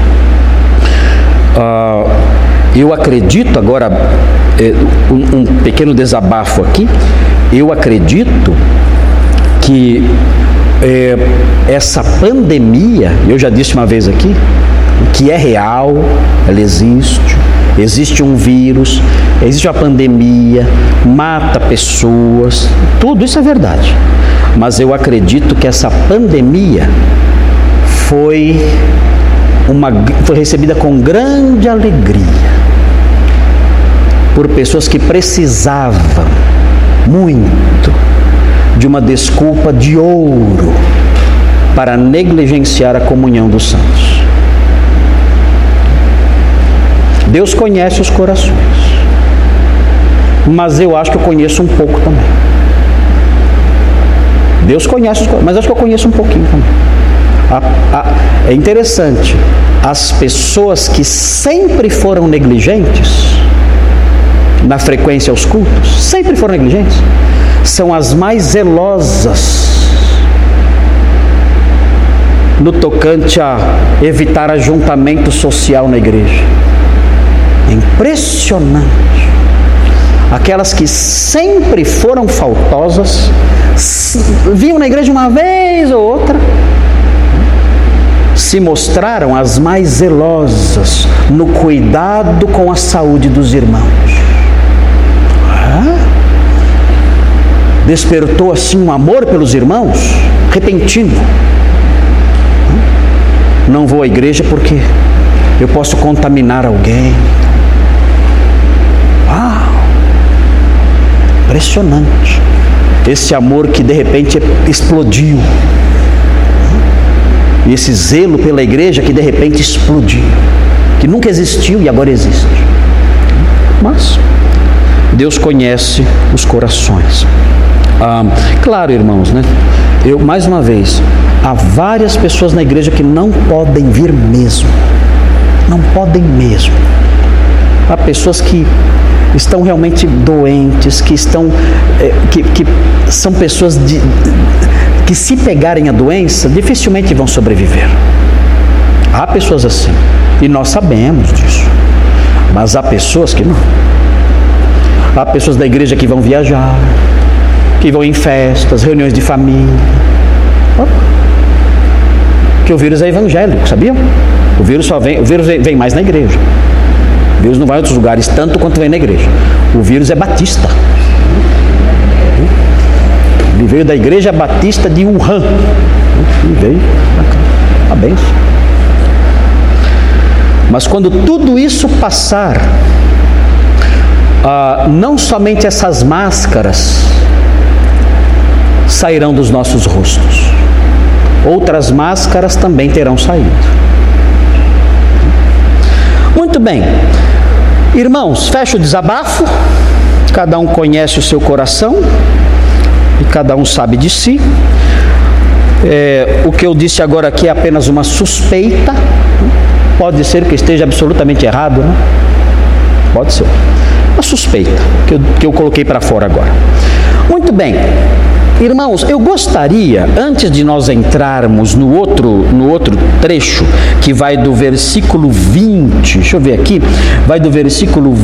Speaker 1: Eu acredito, agora, um pequeno desabafo aqui, eu acredito que essa pandemia, eu já disse uma vez aqui, que é real, ela existe um vírus, existe uma pandemia, mata pessoas, tudo isso é verdade. Mas eu acredito que essa pandemia foi recebida com grande alegria por pessoas que precisavam muito de uma desculpa de ouro para negligenciar a comunhão dos santos. Deus conhece os corações, mas eu acho que eu conheço um pouco também. Deus conhece os corações, mas acho que eu conheço um pouquinho também. É interessante, as pessoas que sempre foram negligentes na frequência aos cultos, sempre foram negligentes, são as mais zelosas no tocante a evitar ajuntamento social na igreja. É impressionante. Aquelas que sempre foram faltosas, vinham na igreja uma vez ou outra, se mostraram as mais zelosas no cuidado com a saúde dos irmãos. Despertou assim um amor pelos irmãos repentino. Não vou à igreja porque eu posso contaminar alguém. Impressionante. Esse amor que de repente explodiu. E esse zelo pela igreja que de repente explodiu, que nunca existiu e agora existe. mas Deus conhece os corações. Claro, irmãos, né? Mais uma vez, há várias pessoas na igreja que não podem vir mesmo. Não podem mesmo. Há pessoas que estão realmente doentes, que são pessoas que se pegarem a doença, dificilmente vão sobreviver. Há pessoas assim, e nós sabemos disso. Mas há pessoas que não. Há pessoas da igreja que vão viajar, que vão em festas, reuniões de família. Que o vírus é evangélico, sabia? O vírus vem mais na igreja. O vírus não vai em outros lugares tanto quanto vem na igreja. O vírus é batista. Ele veio da igreja batista de Wuhan. Ele veio a benção. Mas quando tudo isso passar, não somente essas máscaras sairão dos nossos rostos, outras máscaras também terão saído. Muito bem, irmãos, fecha o desabafo. Cada um conhece o seu coração e cada um sabe de si. O que eu disse agora aqui é apenas uma suspeita. Pode ser que esteja absolutamente errado, né? Pode ser. Uma suspeita que eu coloquei para fora agora. Muito bem. Irmãos, eu gostaria, antes de nós entrarmos no outro trecho, que vai do versículo 20, deixa eu ver aqui, vai do versículo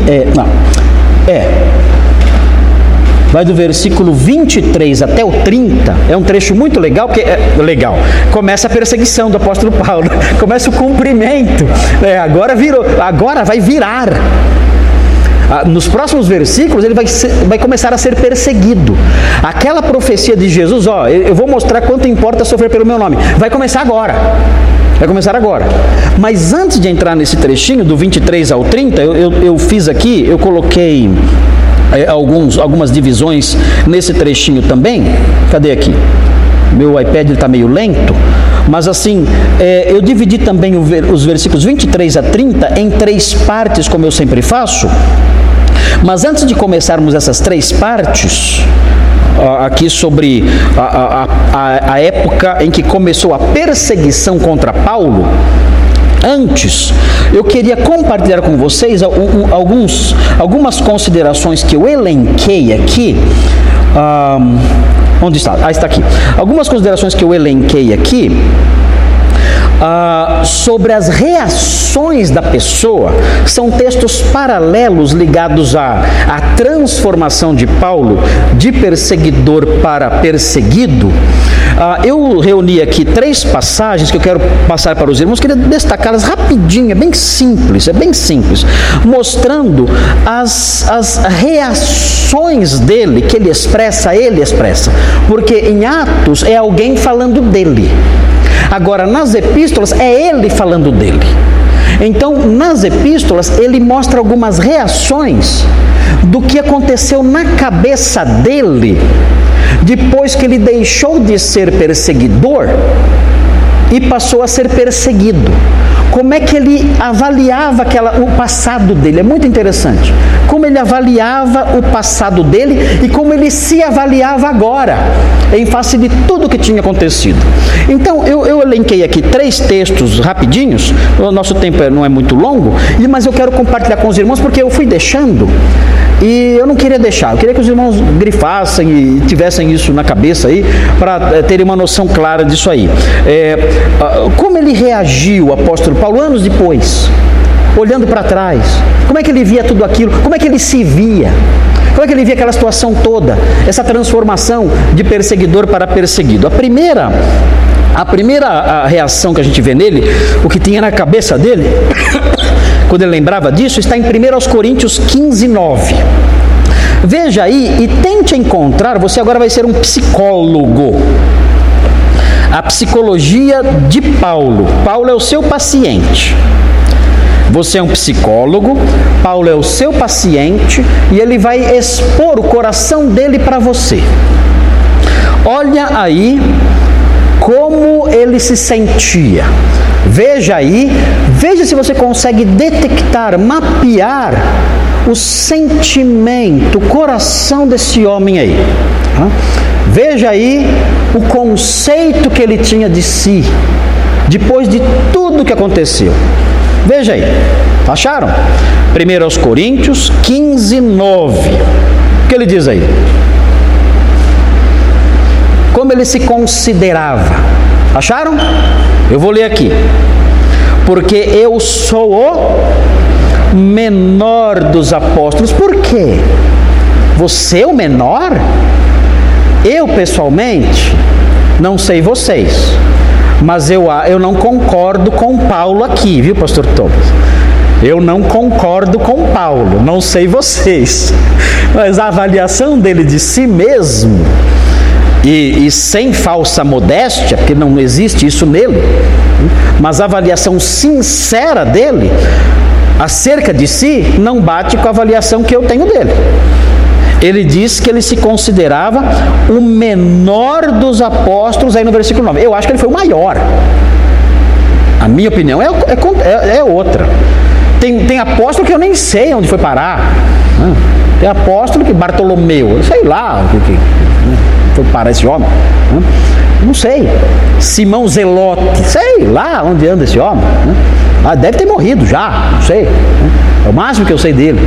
Speaker 1: vai do versículo 23 até o 30, é um trecho muito legal, porque começa a perseguição do apóstolo Paulo, começa o cumprimento, agora vai virar. Nos próximos versículos ele vai começar a ser perseguido. Aquela profecia de Jesus, eu vou mostrar quanto importa sofrer pelo meu nome, vai começar agora. Mas antes de entrar nesse trechinho do 23 ao 30, eu fiz aqui, eu coloquei algumas divisões nesse trechinho também. Cadê aqui? Meu iPad está meio lento. Mas assim, eu dividi também os versículos 23 a 30 em 3 partes, como eu sempre faço. Mas antes de começarmos essas 3 partes, aqui sobre a época em que começou a perseguição contra Paulo, antes, eu queria compartilhar com vocês algumas considerações que eu elenquei aqui. Onde está? Está aqui. Algumas considerações que eu elenquei aqui sobre as reações da pessoa. São textos paralelos ligados à transformação de Paulo de perseguidor para perseguido. Eu reuni aqui 3 passagens que eu quero passar para os irmãos, queria destacá-las rapidinho, é bem simples, mostrando as reações dele, que ele expressa, porque em Atos é alguém falando dele. Agora, nas epístolas, é ele falando dele. Então, nas epístolas, ele mostra algumas reações do que aconteceu na cabeça dele, depois que ele deixou de ser perseguidor e passou a ser perseguido. Como é que ele avaliava o passado dele? É muito interessante. Como ele avaliava o passado dele e como ele se avaliava agora, em face de tudo que tinha acontecido. Então, eu elenquei aqui 3 textos rapidinhos. O nosso tempo não é muito longo, mas eu quero compartilhar com os irmãos porque eu fui deixando e eu não queria deixar. Eu queria que os irmãos grifassem e tivessem isso na cabeça aí, para terem uma noção clara disso aí. Como ele reagiu, o apóstolo Paulo, anos depois, olhando para trás, como é que ele via tudo aquilo, como é que ele se via, como é que ele via aquela situação toda, essa transformação de perseguidor para perseguido. A primeira reação que a gente vê nele, o que tinha na cabeça dele, quando ele lembrava disso, está em 1 Coríntios 15, 9. Veja aí e tente encontrar, você agora vai ser um psicólogo. A psicologia de Paulo. Paulo é o seu paciente. Você é um psicólogo, Paulo é o seu paciente e ele vai expor o coração dele para você. Olha aí como ele se sentia. Veja aí, veja se você consegue detectar, mapear o sentimento, o coração desse homem aí. Veja aí o conceito que ele tinha de si, depois de tudo que aconteceu. Veja aí, acharam? 1 aos Coríntios 15, 9. O que ele diz aí? Como ele se considerava. Acharam? Eu vou ler aqui. Porque eu sou o menor dos apóstolos. Por quê? Você é o menor? Eu, pessoalmente, não sei vocês, mas eu não concordo com Paulo aqui, viu, pastor Thomas? Eu não concordo com Paulo, não sei vocês, mas a avaliação dele de si mesmo, e sem falsa modéstia, porque não existe isso nele, mas a avaliação sincera dele acerca de si não bate com a avaliação que eu tenho dele. Ele diz que ele se considerava o menor dos apóstolos, aí no versículo 9. Eu acho que ele foi o maior. A minha opinião é outra. Tem apóstolo que eu nem sei onde foi parar. Tem apóstolo que Bartolomeu, eu sei lá o que foi parar esse homem. Não sei. Simão Zelote, sei lá onde anda esse homem. Deve ter morrido já, não sei. É o máximo que eu sei dele.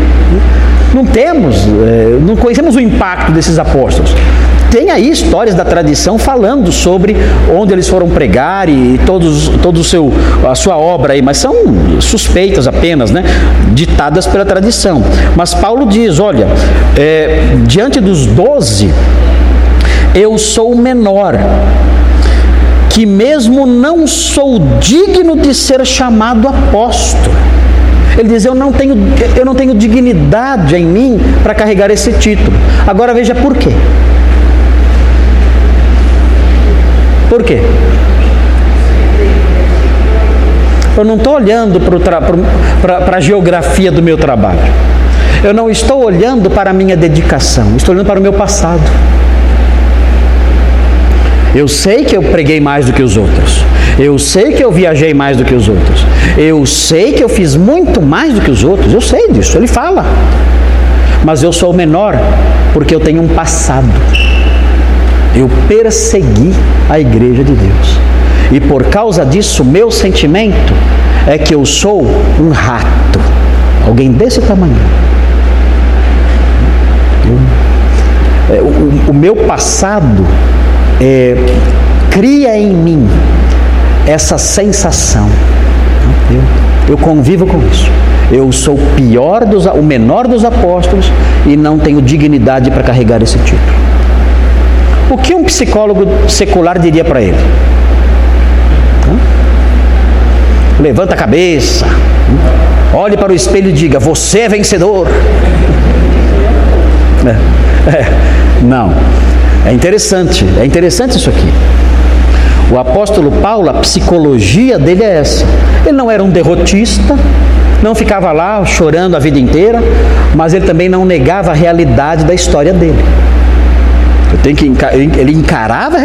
Speaker 1: Não conhecemos o impacto desses apóstolos. Tem aí histórias da tradição falando sobre onde eles foram pregar e a sua obra aí, mas são suspeitas apenas, né? Ditadas pela tradição. Mas Paulo diz, olha, diante dos 12, eu sou o menor, que mesmo não sou digno de ser chamado apóstolo. Ele diz, eu não tenho dignidade em mim para carregar esse título. Agora veja por quê. Por quê? Eu não estou olhando para a geografia do meu trabalho. Eu não estou olhando para a minha dedicação. Estou olhando para o meu passado. Eu sei que eu preguei mais do que os outros. Eu sei que eu viajei mais do que os outros. Eu sei que eu fiz muito mais do que os outros. Eu sei disso, ele fala. Mas eu sou o menor porque eu tenho um passado. Eu persegui a igreja de Deus. E por causa disso, meu sentimento é que eu sou um rato. Alguém desse tamanho. O meu passado cria em mim essa sensação. Eu convivo com isso. Eu sou o menor dos apóstolos e não tenho dignidade para carregar esse título. O que um psicólogo secular diria para ele? Levanta a cabeça, olhe para o espelho e diga, você é vencedor. Não, é interessante isso aqui. O apóstolo Paulo, a psicologia dele é essa. Ele não era um derrotista, não ficava lá chorando a vida inteira, mas ele também não negava a realidade da história dele. Ele encarava,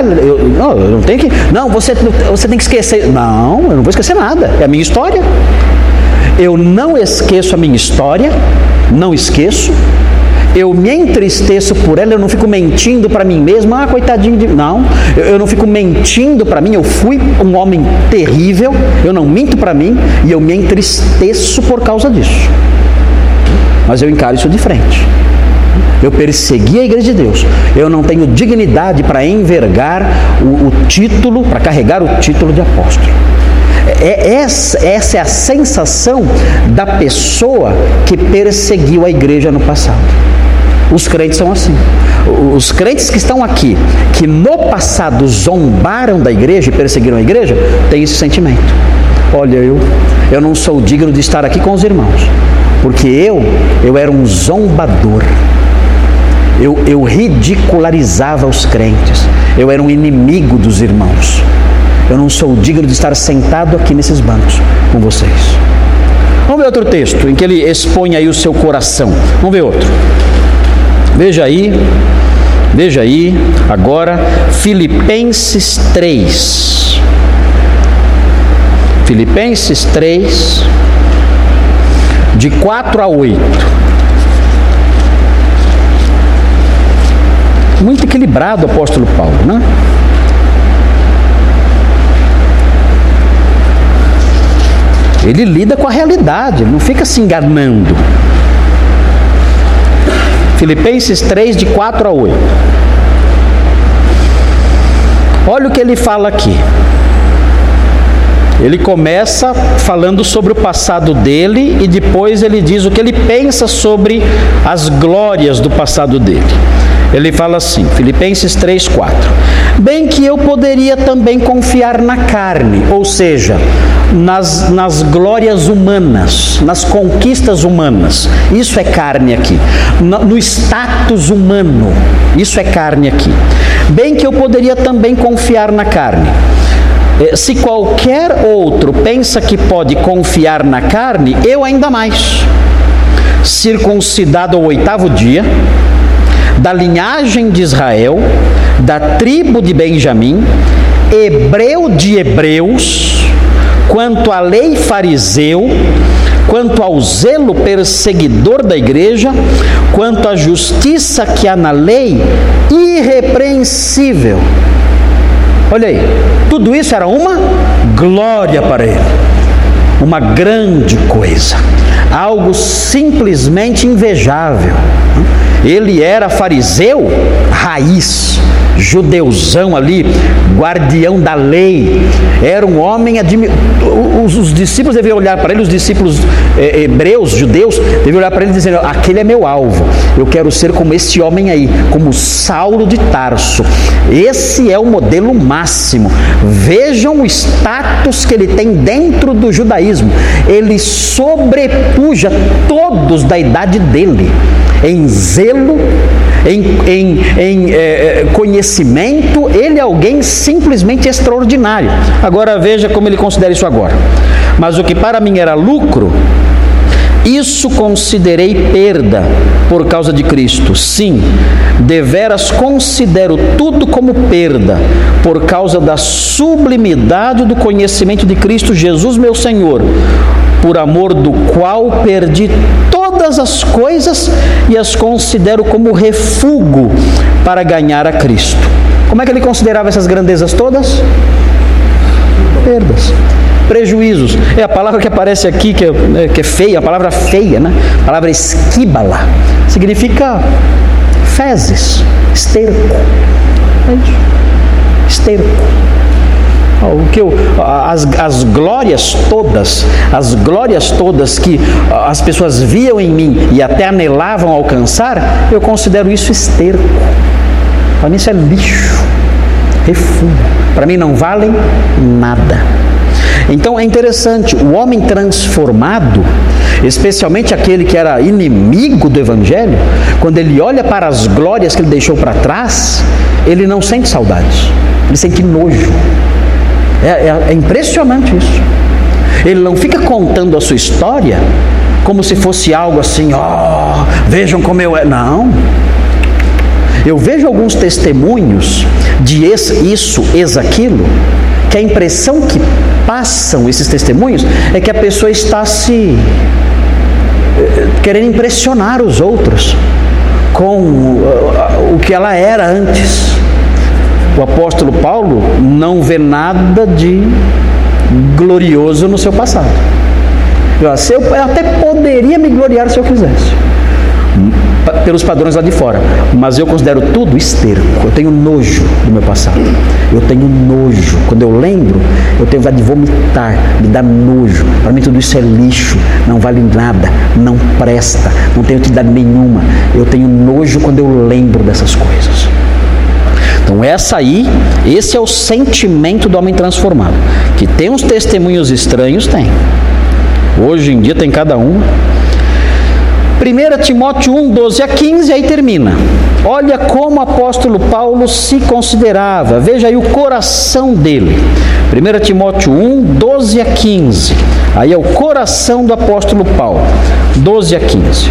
Speaker 1: você tem que esquecer. Não, eu não vou esquecer nada, é a minha história. Eu não esqueço a minha história, não esqueço. Eu me entristeço por ela, eu não fico mentindo para mim mesmo, coitadinho de... Não, eu não fico mentindo para mim, eu fui um homem terrível, eu não minto para mim e eu me entristeço por causa disso. Mas eu encaro isso de frente. Eu persegui a igreja de Deus, eu não tenho dignidade para envergar o título, para carregar o título de apóstolo. Essa é a sensação da pessoa que perseguiu a igreja no passado. Os crentes são assim. Os crentes que estão aqui, que no passado zombaram da igreja e perseguiram a igreja, têm esse sentimento. Olha, eu não sou digno de estar aqui com os irmãos, porque eu era um zombador. Eu ridicularizava os crentes. Eu era um inimigo dos irmãos. Eu não sou digno de estar sentado aqui nesses bancos com vocês. Vamos ver outro texto em que ele expõe aí o seu coração. Vamos ver outro. Veja aí, agora, Filipenses 3. Filipenses 3, de 4 a 8. muito equilibrado o apóstolo Paulo, né? Ele lida com a realidade, ele não fica se enganando. Filipenses 3, de 4 a 8. Olha o que ele fala aqui. Ele começa falando sobre o passado dele e depois ele diz o que ele pensa sobre as glórias do passado dele. Ele fala assim, Filipenses 3, 4. Bem que eu poderia também confiar na carne, ou seja, nas glórias humanas, nas conquistas humanas. Isso é carne aqui. No status humano, isso é carne aqui. Bem que eu poderia também confiar na carne. Se qualquer outro pensa que pode confiar na carne, eu ainda mais. Circuncidado ao 8º dia, da linhagem de Israel, da tribo de Benjamim, hebreu de hebreus, quanto à lei fariseu, quanto ao zelo perseguidor da igreja, quanto à justiça que há na lei, irrepreensível. Olha aí, tudo isso era uma glória para ele, uma grande coisa, algo simplesmente invejável. Ele era fariseu raiz, judeuzão ali, guardião da lei, era um homem os discípulos deviam olhar para ele, os discípulos hebreus, judeus, deviam olhar para ele dizendo, aquele é meu alvo, eu quero ser como esse homem aí, como Saulo de Tarso, esse é o modelo máximo. Vejam o status que ele tem dentro do judaísmo, ele sobrepuja todos da idade dele, em zelo, em conhecimento, ele é alguém simplesmente extraordinário. Agora veja como ele considera isso agora. Mas o que para mim era lucro, isso considerei perda por causa de Cristo. Sim, deveras considero tudo como perda por causa da sublimidade do conhecimento de Cristo Jesus meu Senhor, por amor do qual perdi todas as coisas e as considero como refúgio para ganhar a Cristo. Como é que ele considerava essas grandezas todas? Perdas, prejuízos. É a palavra que aparece aqui, que é feia, a palavra feia, né? A palavra esquíbala, significa fezes, esterco. Esterco. As glórias todas que as pessoas viam em mim e até anelavam alcançar, eu considero isso esterco. Para mim isso é lixo, refúgio. Para mim não valem nada. Então é interessante, o homem transformado, especialmente aquele que era inimigo do Evangelho, quando ele olha para as glórias que ele deixou para trás, ele não sente saudades, ele sente nojo. É impressionante isso. Ele não fica contando a sua história como se fosse algo assim, vejam como eu é. Não. Eu vejo alguns testemunhos de isso, aquilo, que a impressão que passam esses testemunhos é que a pessoa está querendo impressionar os outros com o que ela era antes. O apóstolo Paulo não vê nada de glorioso no seu passado. Eu até poderia me gloriar se eu quisesse, pelos padrões lá de fora, mas eu considero tudo esterco. Eu tenho nojo do meu passado. Eu tenho nojo. Quando eu lembro, eu tenho vontade de vomitar, me dá nojo. Para mim tudo isso é lixo, não vale nada, não presta, não tem utilidade nenhuma. Eu tenho nojo quando eu lembro dessas coisas. Então esse é o sentimento do homem transformado. Que tem uns testemunhos estranhos, tem. Hoje em dia tem cada um. 1 Timóteo 1, 12 a 15, aí termina. Olha como o apóstolo Paulo se considerava. Veja aí o coração dele. 1 Timóteo 1, 12 a 15. Aí é o coração do apóstolo Paulo. 12 a 15.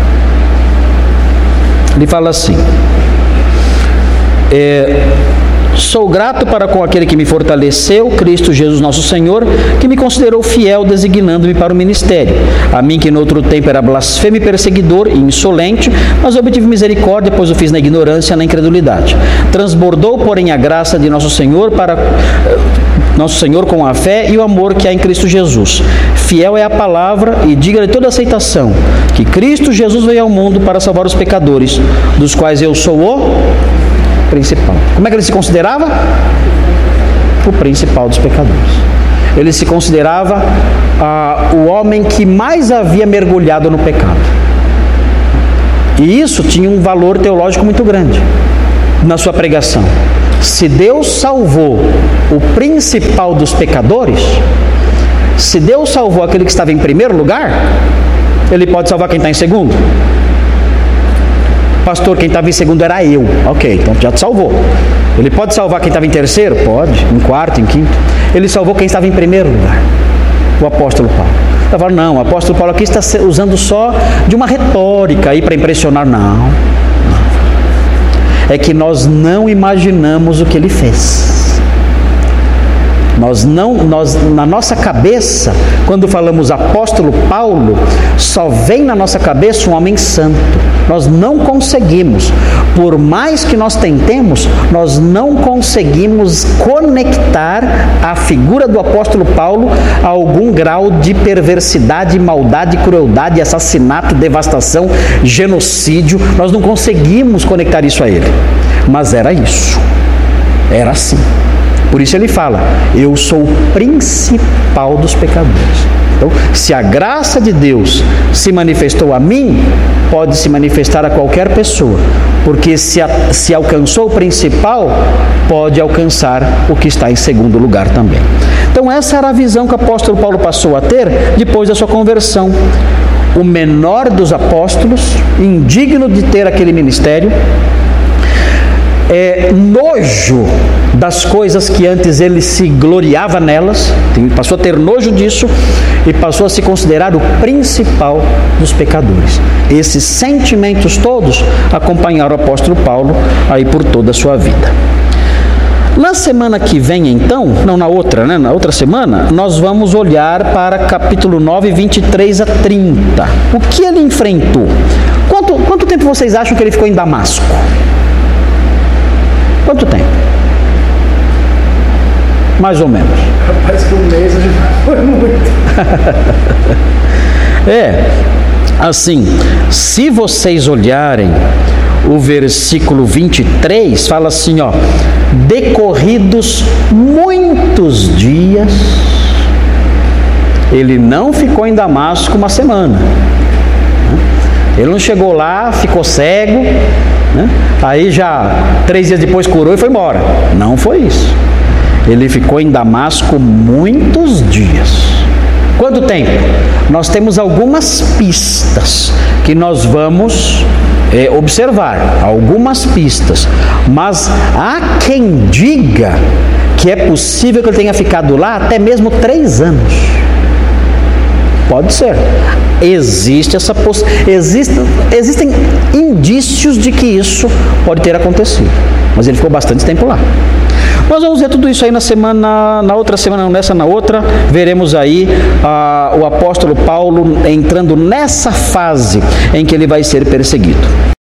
Speaker 1: Ele fala assim, Sou grato para com aquele que me fortaleceu, Cristo Jesus nosso Senhor, que me considerou fiel, designando-me para o ministério. A mim que no outro tempo era blasfemo e perseguidor e insolente, mas obtive misericórdia, pois o fiz na ignorância e na incredulidade. Transbordou, porém, a graça de nosso Senhor com a fé e o amor que há em Cristo Jesus. Fiel é a palavra e diga-lhe toda aceitação, que Cristo Jesus veio ao mundo para salvar os pecadores, dos quais eu sou o principal. Como é que ele se considerava? O principal dos pecadores. Ele se considerava o homem que mais havia mergulhado no pecado. E isso tinha um valor teológico muito grande na sua pregação. Se Deus salvou o principal dos pecadores, se Deus salvou aquele que estava em primeiro lugar, Ele pode salvar quem está em segundo? Pastor, quem estava em segundo era eu. Ok, então já te salvou. Ele pode salvar quem estava em terceiro? Pode. Em quarto, em quinto. Ele salvou quem estava em primeiro lugar. O apóstolo Paulo. Eu falo, não, o apóstolo Paulo aqui está usando só de uma retórica aí para impressionar. Não. É que nós não imaginamos o que ele fez. Nós, na nossa cabeça, quando falamos apóstolo Paulo, só vem na nossa cabeça um homem santo. Nós não conseguimos, por mais que nós tentemos, nós não conseguimos conectar a figura do apóstolo Paulo a algum grau de perversidade, maldade, crueldade, assassinato, devastação, genocídio. Nós não conseguimos conectar isso a ele. Mas era isso. Era assim. Por isso ele fala, eu sou o principal dos pecadores. Então, se a graça de Deus se manifestou a mim, pode se manifestar a qualquer pessoa. Porque se alcançou o principal, pode alcançar o que está em segundo lugar também. Então essa era a visão que o apóstolo Paulo passou a ter depois da sua conversão. O menor dos apóstolos, indigno de ter aquele ministério, nojo das coisas que antes ele se gloriava nelas, passou a ter nojo disso e passou a se considerar o principal dos pecadores. Esses sentimentos todos acompanharam o apóstolo Paulo aí por toda a sua vida. Na semana que vem, então, na outra semana, nós vamos olhar para capítulo 9, 23 a 30. O que ele enfrentou? Quanto tempo vocês acham que ele ficou em Damasco? Quanto tempo? Mais ou menos.
Speaker 3: Rapaz, que um mês já foi muito.
Speaker 1: Assim, se vocês olharem o versículo 23, fala assim, ó, decorridos muitos dias, ele não ficou em Damasco uma semana. Ele não chegou lá, ficou cego, né? Aí já 3 dias depois curou e foi embora. Não foi isso. Ele ficou em Damasco muitos dias. Quanto tempo? Nós temos algumas pistas que nós vamos observar. Algumas pistas. Mas há quem diga que é possível que ele tenha ficado lá até mesmo 3 anos. Pode ser. Existem indícios de que isso pode ter acontecido. Mas ele ficou bastante tempo lá. Nós vamos ver tudo isso aí na outra semana, não nessa, na outra. Veremos aí o apóstolo Paulo entrando nessa fase em que ele vai ser perseguido.